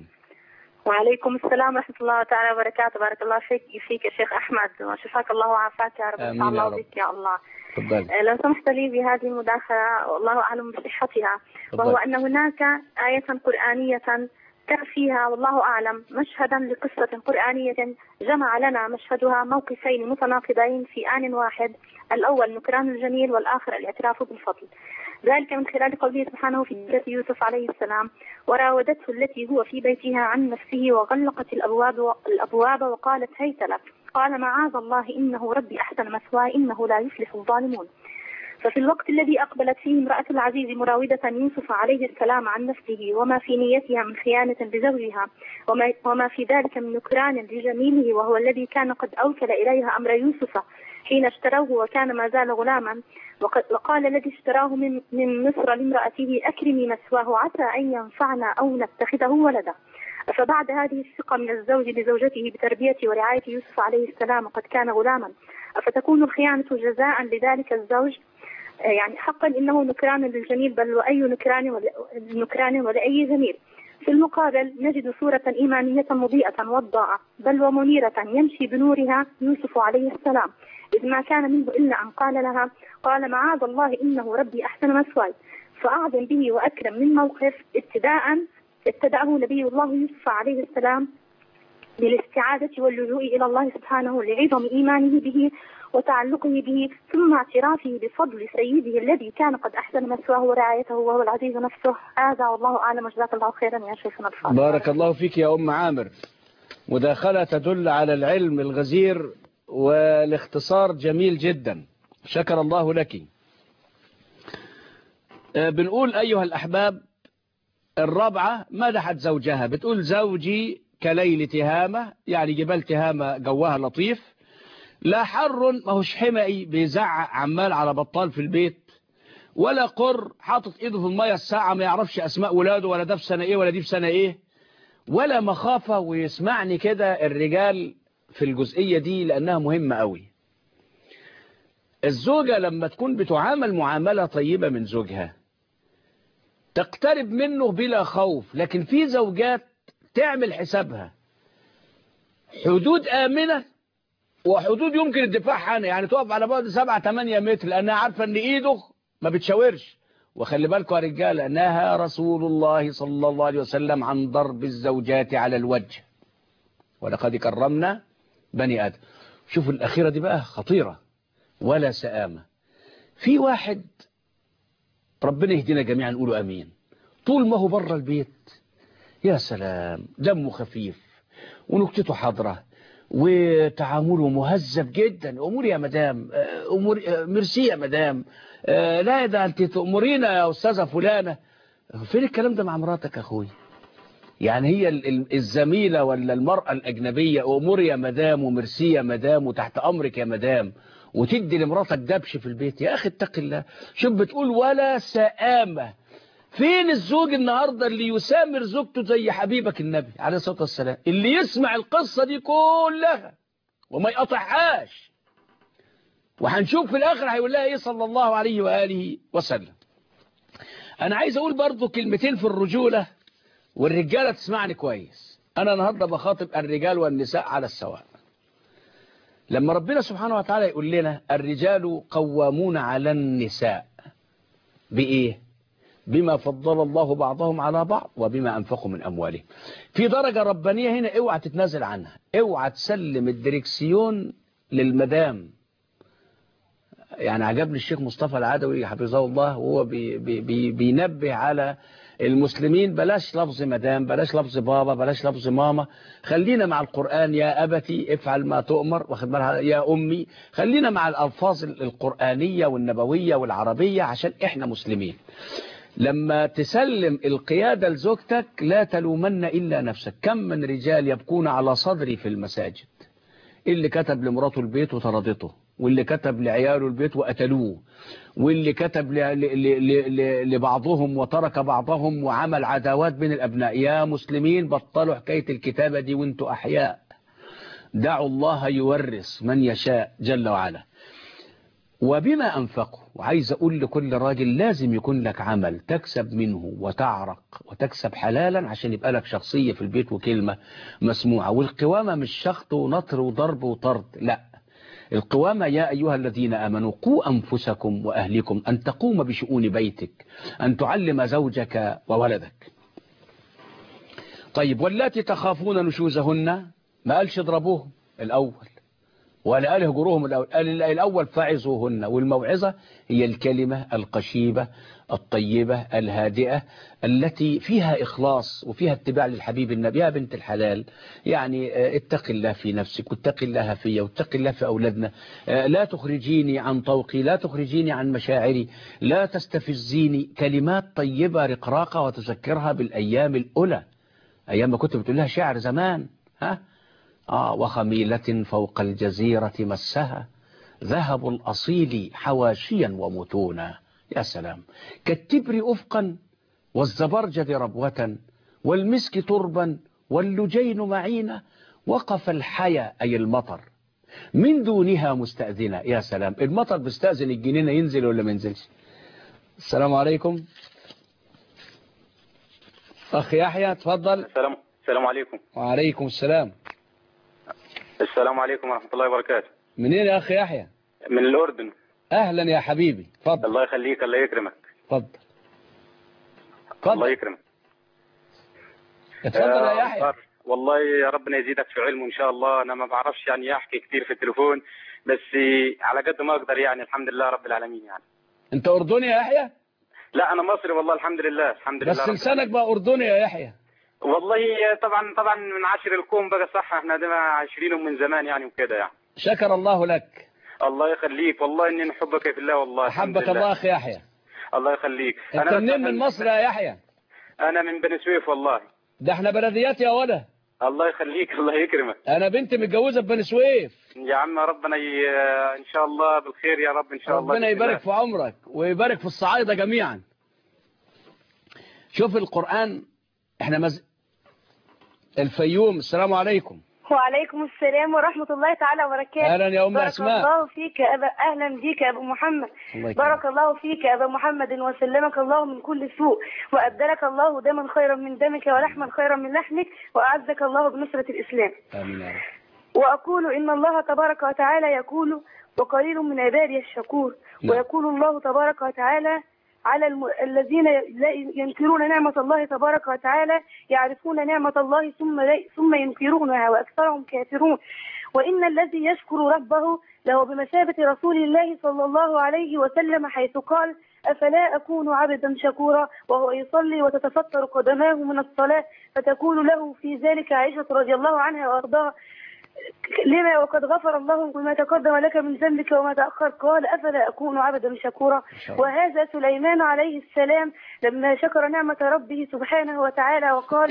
وعليكم السلام ورحمة الله تعالى وبركاته. بارك الله فيك فيك يا شيخ أحمد، وشفاك الله وعافاك يا رب. آمين إن شاء الله يا رب. بك يا الله. تفضلي. لو سمحت لي بهذه المداخلة، والله أعلم بصحتها، وهو أن هناك آية قرآنية كان فيها والله أعلم مشهدا لقصة قرآنية جمع لنا مشهدها موقفين متناقضين في آن واحد، الأول نكران الجميل والآخر الاعتراف بالفضل. ذلك من خلال قوله سبحانه في سورة يوسف عليه السلام: وراودته التي هو في بيتها عن نفسه وغلقت الأبواب الأبواب وقالت هيت لك، قال معاذ الله إنه ربي أحسن مثواي إنه لا يفلح الظالمون. ففي الوقت الذي أقبلت فيه امرأة العزيز مراودة يوسف عليه السلام عن نفسه وما في نيتها من خيانة لزوجها وما, وما في ذلك من نكران لجميله، وهو الذي كان قد أوكل إليها أمر يوسف حين اشتروه وكان ما زال غلاما، وقال الذي اشتراه من, من مصر لامرأته أكرمي مثواه عسى أن ينفعنا أو نتخذه ولدا. فبعد هذه الثقة من الزوج لزوجته بتربية ورعاية يوسف عليه السلام وقد كان غلاما، أفتكون الخيانة جزاء لذلك الزوج؟ يعني حقا إنه نكران للجميل، بل وأي نكران نكران ولأي جميل. في المقابل نجد صورة إيمانية مضيئة وضاءة بل ومنيرة يمشي بنورها يوسف عليه السلام، إذ ما كان منه إلا أن قال لها قال معاذ الله إنه ربي أحسن مثواي، فأعظم به وأكرم من موقف ابتداء ابتدأه نبي الله يوسف عليه السلام بالاستعادة واللجوء إلى الله سبحانه لعظم إيمانه به وتعلقه به، ثم اعترافه بفضل سيده الذي كان قد أحسن مثواه ورعايته وهو العزيز نفسه. هذا والله أعلم. جزاك الله خيرا يا شيخنا الفاضل. بارك الله فيك يا أم عامر، مداخلة تدل على العلم الغزير والاختصار جميل جدا، شكر الله لك. بنقول أيها الأحباب، الرابعة مدحت زوجها، بتقول زوجي كليل تهامة، يعني جبال تهامة جوها لطيف، لا حر ماهوش حمقي بيزعق عمال على بطال في البيت، ولا قر حاطط ايده في المية الساعة ما يعرفش اسماء ولاده ولا ده في سنة ايه ولا دي في سنة ايه، ولا مخافة. ويسمعني كده الرجال في الجزئية دي لأنها مهمة قوي. الزوجة لما تكون بتعامل معاملة طيبة من زوجها تقترب منه بلا خوف، لكن في زوجات تعمل حسابها حدود آمنة وحدود يمكن الدفاع عنها، يعني تقف على بعد سبعة تمانية متر لأنها عارفة أن إيده ما بتشاورش. وخلي بالكم يا رجالة، نهى رسول الله صلى الله عليه وسلم عن ضرب الزوجات على الوجه، ولقد كرمنا بني آدم. شوفوا الأخيرة دي بقى خطيرة، ولا سآمة. في واحد ربنا يهدينا جميعا نقولوا أمين، طول ما هو بره البيت يا سلام دمه خفيف ونكتته حاضرة وتعامله مهذب جدا. أمور يا مدام، أمور ميرسي يا مدام، لا ده أنت تأمرينا يا أستاذة فلانة. فين الكلام ده مع مراتك يا أخوي؟ يعني هي الزميلة ولا المرأة الأجنبية أمور يا مدام وميرسي يا مدام وتحت أمرك يا مدام، وتدي لمراتك دبش في البيت؟ يا أخي اتق الله. شوف بتقول ولا سآمة، فين الزوج النهاردة اللي يسامر زوجته زي حبيبك النبي عليه الصلاة والسلام، اللي يسمع القصة دي كلها وما يقطعهاش، وهنشوف في الآخر هيقول لها إيه صلى الله عليه وآله وسلم. أنا عايز أقول برضو كلمتين في الرجولة والرجالة تسمعني كويس. أنا النهاردة بخاطب الرجال والنساء على السواء. لما ربنا سبحانه وتعالى يقول لنا الرجال قوامون على النساء بإيه؟ بما فضل الله بعضهم على بعض وبما أنفقوا من أموالهم. في درجة ربانية هنا اوعى تتنازل عنها، اوعى تسلم الدريكسيون للمدام. يعني عجبني الشيخ مصطفى العدوي حفظه الله وهو بي بي بي بينبه على المسلمين، بلاش لفظ مدام، بلاش لفظ بابا، بلاش لفظ ماما، خلينا مع القرآن، يا أبتي افعل ما تؤمر، واخد بالها يا أمي، خلينا مع الألفاظ القرآنية والنبوية والعربية عشان إحنا مسلمين. لما تسلم القيادة لزوجتك لا تلومن إلا نفسك. كم من رجال يبكون على صدري في المساجد، اللي كتب لمراته البيت وطردته، واللي كتب لعياله البيت وقتلوه، واللي كتب لبعضهم وترك بعضهم وعمل عداوات بين الأبناء. يا مسلمين بطلوا حكاية الكتابة دي وانتوا أحياء، دعوا الله يورث من يشاء جل وعلا. وبما أنفقوا، وعايز أقول لكل راجل لازم يكون لك عمل تكسب منه وتعرق وتكسب حلالا عشان يبقى لك شخصية في البيت وكلمة مسموعة. والقوامة مش شخط ونطر وضرب وطرد، لا، القوامة يا أيها الذين آمنوا قوا أنفسكم وأهلكم، أن تقوم بشؤون بيتك، أن تعلم زوجك وولدك. طيب واللاتي تخافون نشوزهن، ما قالش اضربوهم الأول ولا قال هجروهم الأول، قال الأول فعظوهن. والموعظة هي الكلمة القشيبة الطيبة الهادئة التي فيها إخلاص وفيها اتباع للحبيب النبي. يا بنت الحلال يعني اتق الله في نفسك واتق الله فيا واتق الله في أولادنا، لا تخرجيني عن طوقي، لا تخرجيني عن مشاعري، لا تستفزيني. كلمات طيبة رقراقة وتذكرها بالأيام الأولى، أيام ما كنت بتقول لها شعر زمان. ها آه وخميلة فوق الجزيرة مسها، ذهب الأصيل حواشيا ومتونا. يا سلام. كالتبر أفقا والزبرجد ربوة والمسك تربا واللجين معينة، وقف الحيا أي المطر من دونها مستأذنة. يا سلام. المطر بيستأذن الجنينة ينزل ولا ما ينزلش؟ السلام عليكم. أخي يحيى تفضل. السلام السلام عليكم. وعليكم السلام. السلام عليكم ورحمة الله وبركاته. منين يا أخي يحيى؟ من الأردن. أهلا يا حبيبي، تفضل. الله يخليك، الله يكرمك. تفضل. الله يكرمك. اتفضل يا يحيى. والله يا ربنا يزيدك في علمه إن شاء الله. أنا ما بعرفش يعني أحكي كتير في التليفون، بس على قد ما أقدر يعني. الحمد لله رب العالمين. يعني أنت أردني يا يحيى؟ لا أنا مصري والله. الحمد لله الحمد لله. بس لسانك بقى أردني يا يحيى. والله طبعا طبعا من عشر الكون بقى، صح، احنا ده عشرين من زمان يعني وكده يعني. شكر الله لك. الله يخليك، والله اني نحبك في الله والله. حبك الله اخي يحيى. الله يخليك. انت منين من مصر يا يحيى؟ انا من بني سويف والله. ده احنا بلديات يا ولا. الله يخليك الله يكرمك. انا بنتي متجوزه في بني سويف. يا عم ربنا ي... ان شاء الله بالخير يا رب ان شاء الله. ربنا يبارك في عمرك ويبارك في الصعايده جميعا. شوف القرآن. احنا مز... الفيوم. السلام عليكم. وعليكم السلام ورحمة الله تعالى وبركاته. أهلا يا أم أسماء. بارك الله فيك أبا. أهلا بك يا أبو محمد. بارك الله فيك يا أبا محمد وسلمك الله من كل سوء، وأبدلك الله دما خيرا من دمك ولحما خيرا من لحمك، وأعزك الله بنصرة الإسلام. آمين يا رب. وأقول إن الله تبارك وتعالى يقول وقليل من عبادي الشكور. لا. ويقول الله تبارك وتعالى على الم... الذين ينكرون نعمة الله تبارك وتعالى يعرفون نعمة الله ثم لي... ثم ينكرونها وأكثرهم كافرون. وإن الذي يشكر ربه له بمثابة رسول الله صلى الله عليه وسلم، حيث قال أفلا أكون عبدا شكورا وهو يصلي وتتفطر قدماه من الصلاة، فتقول له في ذلك عائشة رضي الله عنها وأرضاها لما وقد غفر الله بما تقدم لك من ذنبك وما تأخر، قال أفلا أكون عبدا شكورا. وهذا سليمان عليه السلام لما شكر نعمة ربه سبحانه وتعالى وقال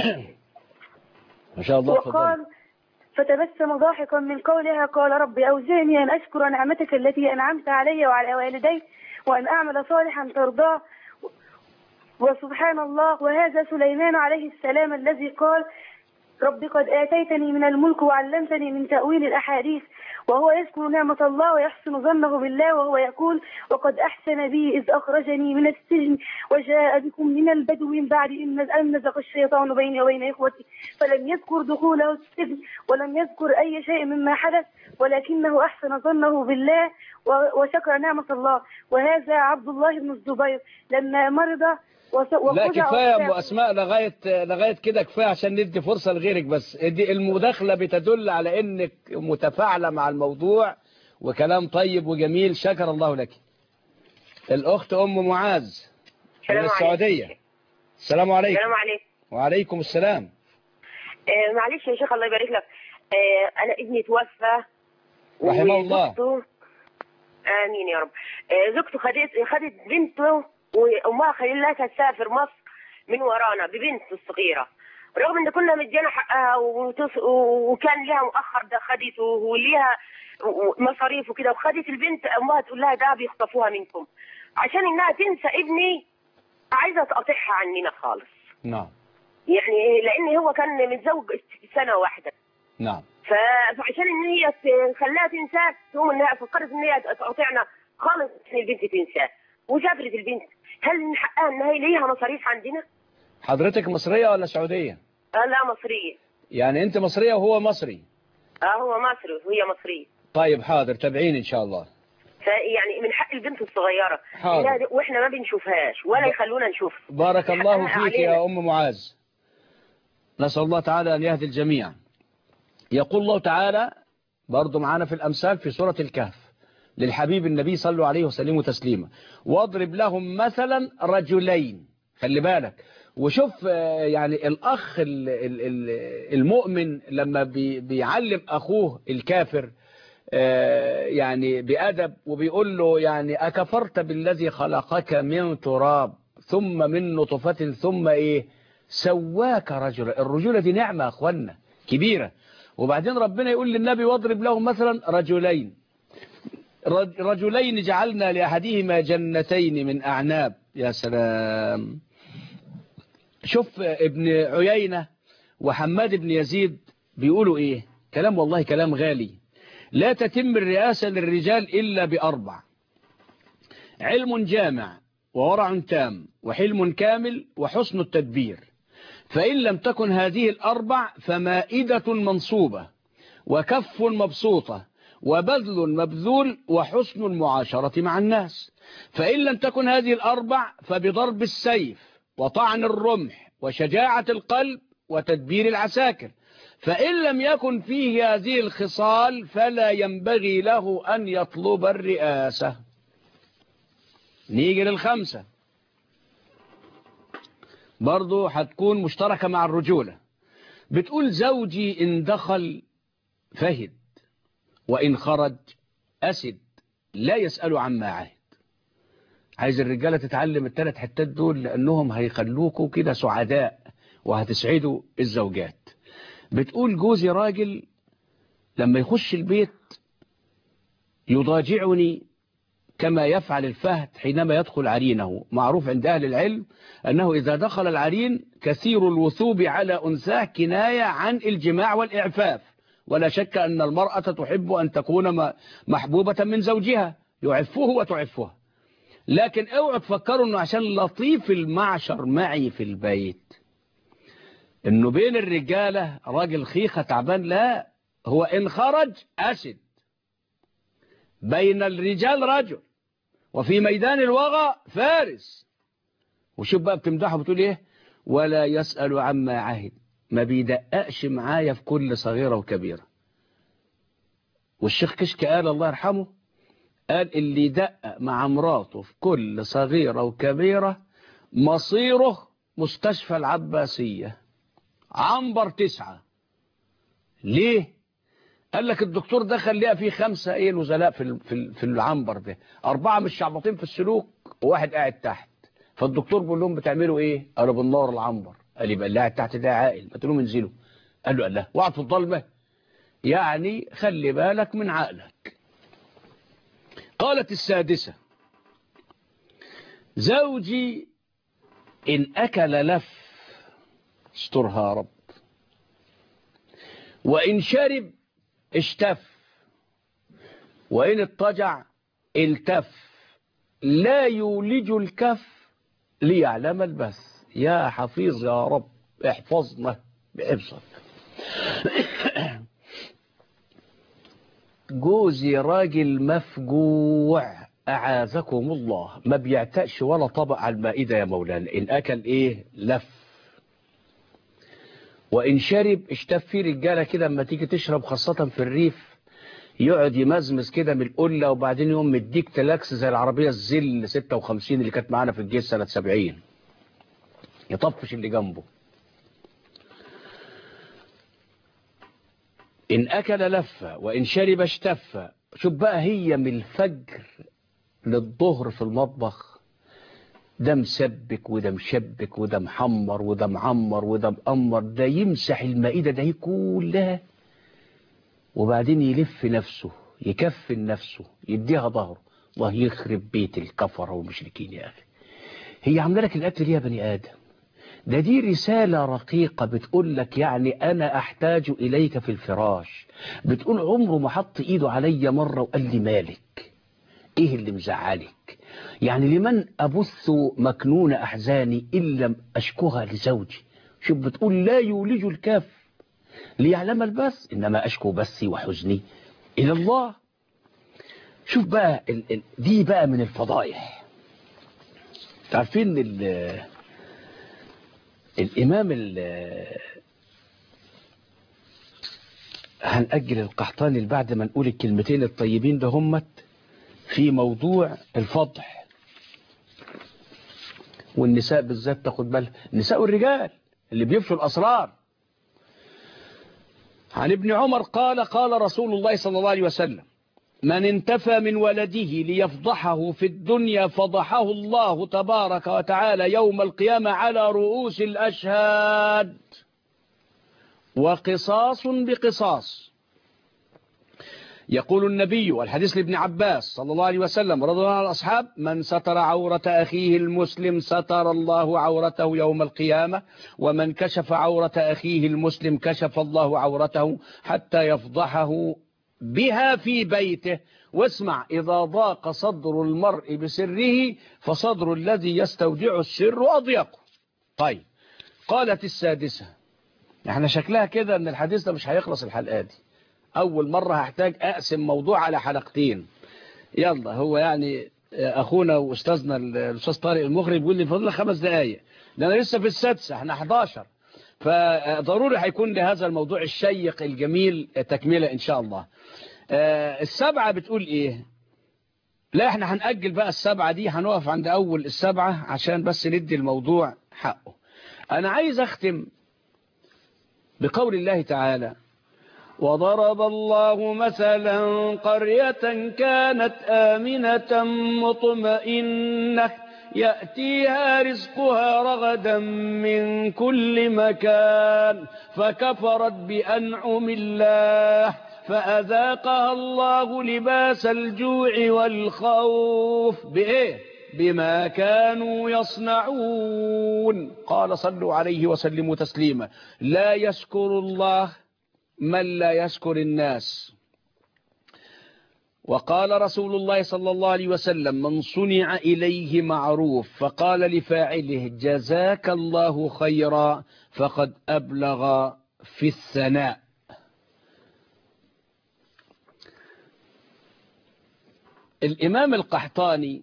ما شاء الله وقال فتبسم ضاحكا من قولها قال رب أوزعني أن أشكر نعمتك التي أنعمت علي وعلى والدي وأن أعمل صالحا ترضاه وسبحان الله، وهذا سليمان عليه السلام الذي قال رب قد آتيتني من الملك وعلمتني من تأويل الأحاديث، وهو يذكر نعمة الله ويحسن ظنه بالله، وهو يقول وقد أحسن بي إذ أخرجني من السجن وجاء بكم من البدو من بعد أن نزغ الشيطان بيني وبين إخوتي، فلم يذكر دخوله السجن ولم يذكر أي شيء مما حدث، ولكنه أحسن ظنه بالله وشكر نعمة الله. وهذا عبد الله بن الزبير لما مرض. لا كفاية يا أم أسماء، لغاية لغاية كده كفاية عشان ندي فرصة لغيرك. بس دي المداخلة بتدل على إنك متفاعلة مع الموضوع وكلام طيب وجميل، شكر الله لك. الأخت أم معاذ من السعودية. السلام عليكم. السلام عليكم. وعليكم السلام. آه معلش يا شيخ الله يبارك لك، آه أنا ابني توفى رحمه الله. آمين يا رب. آه زوجته خدت خدت بنته وامها خلتها تسافر مصر من ورانا ببنته الصغيره، رغم ان كنا مدينا حقها وكان لها مؤخر ده خدته وليها مصاريف وكده، وخدت البنت امها تقول لها ده بيخطفوها منكم عشان انها تنسى ابني، عايزه تقطعها عننا خالص. نعم. يعني لان هو كان متزوج سنه واحده. نعم. فعشان ان هي خلاها تنساه، تقوم انها فكرت ان هي تقاطعنا خالص عشان البنت تنساه، وسافرت البنت. هل من حقها ان هي ليها مصاريف عندنا؟ حضرتك مصرية ولا سعودية؟ آه لا مصرية. يعني انت مصرية وهو مصري؟ اه هو مصري وهي مصرية. طيب حاضر، تابعين ان شاء الله. فيعني من حق البنت الصغيرة حاضر. واحنا ما بنشوفهاش ولا يخلونا نشوف. بارك الله فيك يا ام معاذ. نسأل الله تعالى ان يهدي الجميع. يقول الله تعالى برضو معانا في الامثال في سورة الكهف للحبيب النبي صلوا عليه وسلموا تسليما، واضرب لهم مثلا رجلين. خلي بالك وشوف يعني الأخ المؤمن لما بيعلم أخوه الكافر يعني بأدب وبيقول له يعني أكفرت بالذي خلقك من تراب ثم من نطفة ثم إيه سواك رجلا. الرجولة دي نعمة أخوانا كبيرة. وبعدين ربنا يقول للنبي واضرب لهم مثلا رجلين رجلين جعلنا لأحدهما جنتين من أعناب. يا سلام. شوف ابن عيينة وحماد بن يزيد بيقولوا إيه كلام، والله كلام غالي. لا تتم الرئاسة للرجال إلا بأربع: علم جامع وورع تام وحلم كامل وحسن التدبير، فإن لم تكن هذه الأربع فمائدة منصوبة وكف مبسوطة وبذل مبذول وحسن المعاشرة مع الناس، فإن لم تكن هذه الأربع فبضرب السيف وطعن الرمح وشجاعة القلب وتدبير العساكر، فإن لم يكن فيه هذه الخصال فلا ينبغي له أن يطلب الرئاسة. نيجي للخمسة برضو هتكون مشتركة مع الرجولة. بتقول زوجي إن دخل فهد وإن خرج أسد لا يسأل عما عهد. عايز الرجالة تتعلم الثلاث حتات دول لأنهم هيخلوكوا كده سعداء وهتسعدوا الزوجات. بتقول جوزي راجل لما يخش البيت يضاجعني كما يفعل الفهد حينما يدخل عرينه. معروف عند أهل العلم أنه إذا دخل العرين كثير الوثوب على أنثاه كناية عن الجماع والإعفاف، ولا شك أن المرأة تحب أن تكون محبوبة من زوجها يعفه وتعفها. لكن اوعوا تفكروا أنه عشان لطيف المعشر معي في البيت أنه بين الرجالة راجل خيخة تعبان، لا، هو إن خرج أسد. بين الرجال رجل وفي ميدان الوغى فارس. وشوف بقى بتمدحه بتقول إيه ولا يسأل عما عهد، ما بيدققش معايا في كل صغيرة وكبيرة. والشيخ كشك قال الله يرحمه قال اللي دقق مع مراته في كل صغيرة وكبيرة مصيره مستشفى العباسية عنبر تسعة. ليه؟ قال لك الدكتور دخل لقى فيه خمسة ايه نزلاء في في العنبر ده، أربعة مش شعبطين في السلوك وواحد قاعد تحت. فالدكتور بيقول لهم بتعملوا ايه؟ قالوا بالنار العنبر. قال يبقى اللي قاعد تحت ده عاقل، قلت لهم انزلوا. قال له قال له وقعد في الظلمة، يعني خلي بالك من عقلك. قالت السادسة زوجي إن أكل لف، استرها يا رب، وإن شرب اشتف، وإن اضطجع التف، لا يولج الكف ليعلم البث. يا حفيظ يا رب احفظنا بحفظك. جوزي راجل مفجوع أعاذكم الله، ما بيعتقش ولا طبق على المائدة يا مولانا. إن أكل إيه؟ لف. وإن شرب اشتف. في رجالة كده لما تيجي تشرب خاصة في الريف يقعد يمزمز كده من القلة، وبعدين يوم مديك تلاكس زي العربية الزل ستة وخمسين اللي كانت معانا في الجيش سنة سبعين، يطفش اللي جنبه. إن أكل لف وإن شرب اشتف. شوف بقى، هي من الفجر للظهر في المطبخ، ده مسبك وده مشبك وده محمر وده معمر وده مقمر، ده يمسح المائدة ده كلها، وبعدين يلف نفسه يكفن نفسه يديها ظهره. الله يخرب بيت الكفرة والمشركين يا أخي. هي عامله لك الأكل ليه يا بني آدم؟ ده دي رسالة رقيقة بتقول لك يعني أنا أحتاج إليك في الفراش. بتقول عمره ما حط إيده علي مرة وقال لي مالك إيه اللي مزعلك؟ يعني لمن أبث مكنون أحزاني إن لم أشكوها لزوجي. شوف بتقول لا يولج الكاف ليعلم البث، إنما أشكو بثي وحزني إلى الله. شوف بقى ال ال دي بقى من الفضائح. تعرفين الإمام هنأجل القحطاني بعد ما نقول الكلمتين الطيبين ده همت في موضوع الفضح، والنساء بالذات تاخد بالها، النساء والرجال اللي بيفشوا الأسرار. عن ابن عمر قال قال رسول الله صلى الله عليه وسلم: من انتفى من ولده ليفضحه في الدنيا فضحه الله تبارك وتعالى يوم القيامة على رؤوس الأشهاد، وقصاص بقصاص. يقول النبي، والحديث لابن عباس صلى الله عليه وسلم رضي الله عن الأصحاب: من ستر عورة أخيه المسلم ستر الله عورته يوم القيامة، ومن كشف عورة أخيه المسلم كشف الله عورته حتى يفضحه بها في بيته. واسمع: إذا ضاق صدر المرء بسره فصدر الذي يستودع السر أضيقه. طيب، قالت السادسة. احنا شكلها كده ان الحديث ده مش هيخلص الحلقة دي، أول مرة هحتاج أقسم موضوع على حلقتين. يلا، هو يعني أخونا وأستاذنا الأستاذ طارق المخرج بيقول لي فضل خمس دقايق، لأن لسه في السادسة، احنا حداشر، فضروري هيكون لهذا الموضوع الشيق الجميل تكملة إن شاء الله. السبعة بتقول إيه؟ لا، احنا هنأجل بقى السبعة دي، هنقف عند أول السبعة عشان بس ندي الموضوع حقه. أنا عايز أختم بقول الله تعالى: وضرب الله مثلا قرية كانت آمنة مطمئنة يأتيها رزقها رغدا من كل مكان فكفرت بأنعم الله فأذاقها الله لباس الجوع والخوف. بإيه؟ بما كانوا يصنعون. قال صلوا عليه وسلموا تسليما: لا يشكر الله من لا يشكر الناس. وقال رسول الله صلى الله عليه وسلم: من صنع إليه معروف فقال لفاعله جزاك الله خيرا فقد أبلغ في الثناء. الإمام القحطاني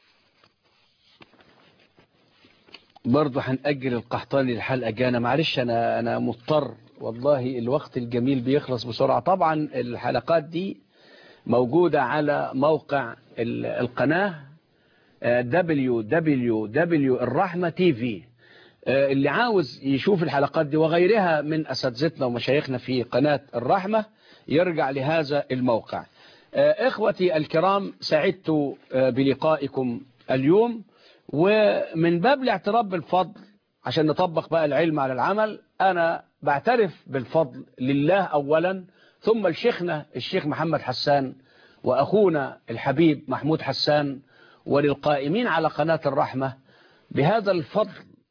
برضه هنأجل القحطاني الحلقة جانا، معلش أنا أنا مضطر والله، الوقت الجميل بيخلص بسرعة. طبعا الحلقات دي موجودة على موقع القناة دبليو دبليو دبليو الرحمة تي في. اللي عاوز يشوف الحلقات دي وغيرها من أساتذتنا ومشايخنا في قناة الرحمة يرجع لهذا الموقع. إخوتي الكرام، سعدت بلقائكم اليوم، ومن باب الاعتراف بالفضل عشان نطبق بقى العلم على العمل، أنا بعترف بالفضل لله أولا، ثم لشيخنا الشيخ محمد حسان وأخونا الحبيب محمود حسان، وللقائمين على قناة الرحمة بهذا الفضل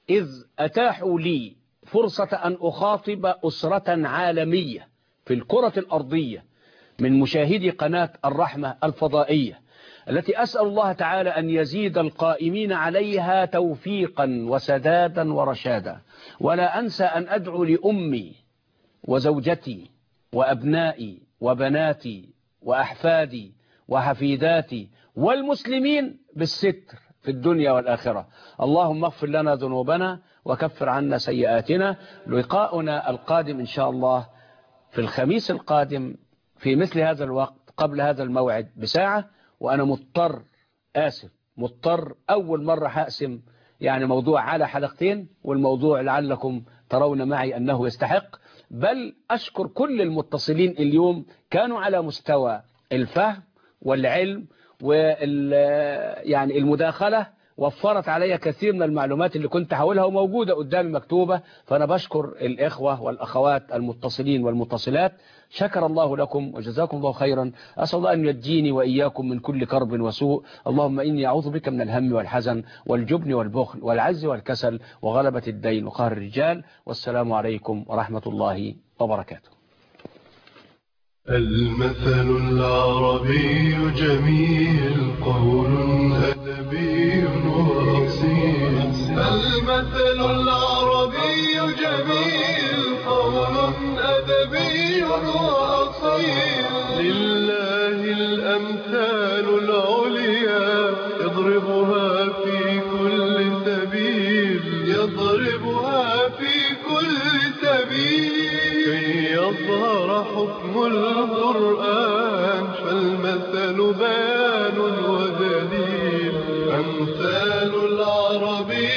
إذ أتاحوا لي فرصة أن أخاطب أسرة عالمية في الكرة الأرضية من مشاهدي قناة الرحمة الفضائية، التي أسأل الله تعالى أن يزيد القائمين عليها توفيقا وسدادا ورشادا. ولا أنسى أن أدعو لأمي وزوجتي وأبنائي وبناتي وأحفادي وحفيداتي والمسلمين بالستر في الدنيا والآخرة. اللهم اغفر لنا ذنوبنا وكفر عنا سيئاتنا. لقاؤنا القادم إن شاء الله في الخميس القادم في مثل هذا الوقت قبل هذا الموعد بساعة. وأنا مضطر آسف مضطر أول مرة هقسم يعني موضوع على حلقتين، والموضوع لعلكم ترون معي أنه يستحق. بل أشكر كل المتصلين اليوم كانوا على مستوى الفهم والعلم وال يعني المداخلة، وفرت علي كثير من المعلومات اللي كنت حاولها وموجودة قدامي مكتوبة. فأنا بشكر الإخوة والأخوات المتصلين والمتصلات. شكر الله لكم وجزاكم الله خيرا. أسأل الله أن يجيني وإياكم من كل كرب وسوء. اللهم إني أعوذ بك من الهم والحزن والجبن والبخل والعجز والكسل وغلبة الدين وقهر الرجال. والسلام عليكم ورحمة الله وبركاته. المثل العربي جميل قول أدبي وأصيل. المثل العربي جميل قول أدبي وأصيل. لله الأمثال العليا يضربها في كل سبيل يضربها في كل سبيل كي يظهر حكم القرآن فالمثل بيان ودليل. أمثال العربي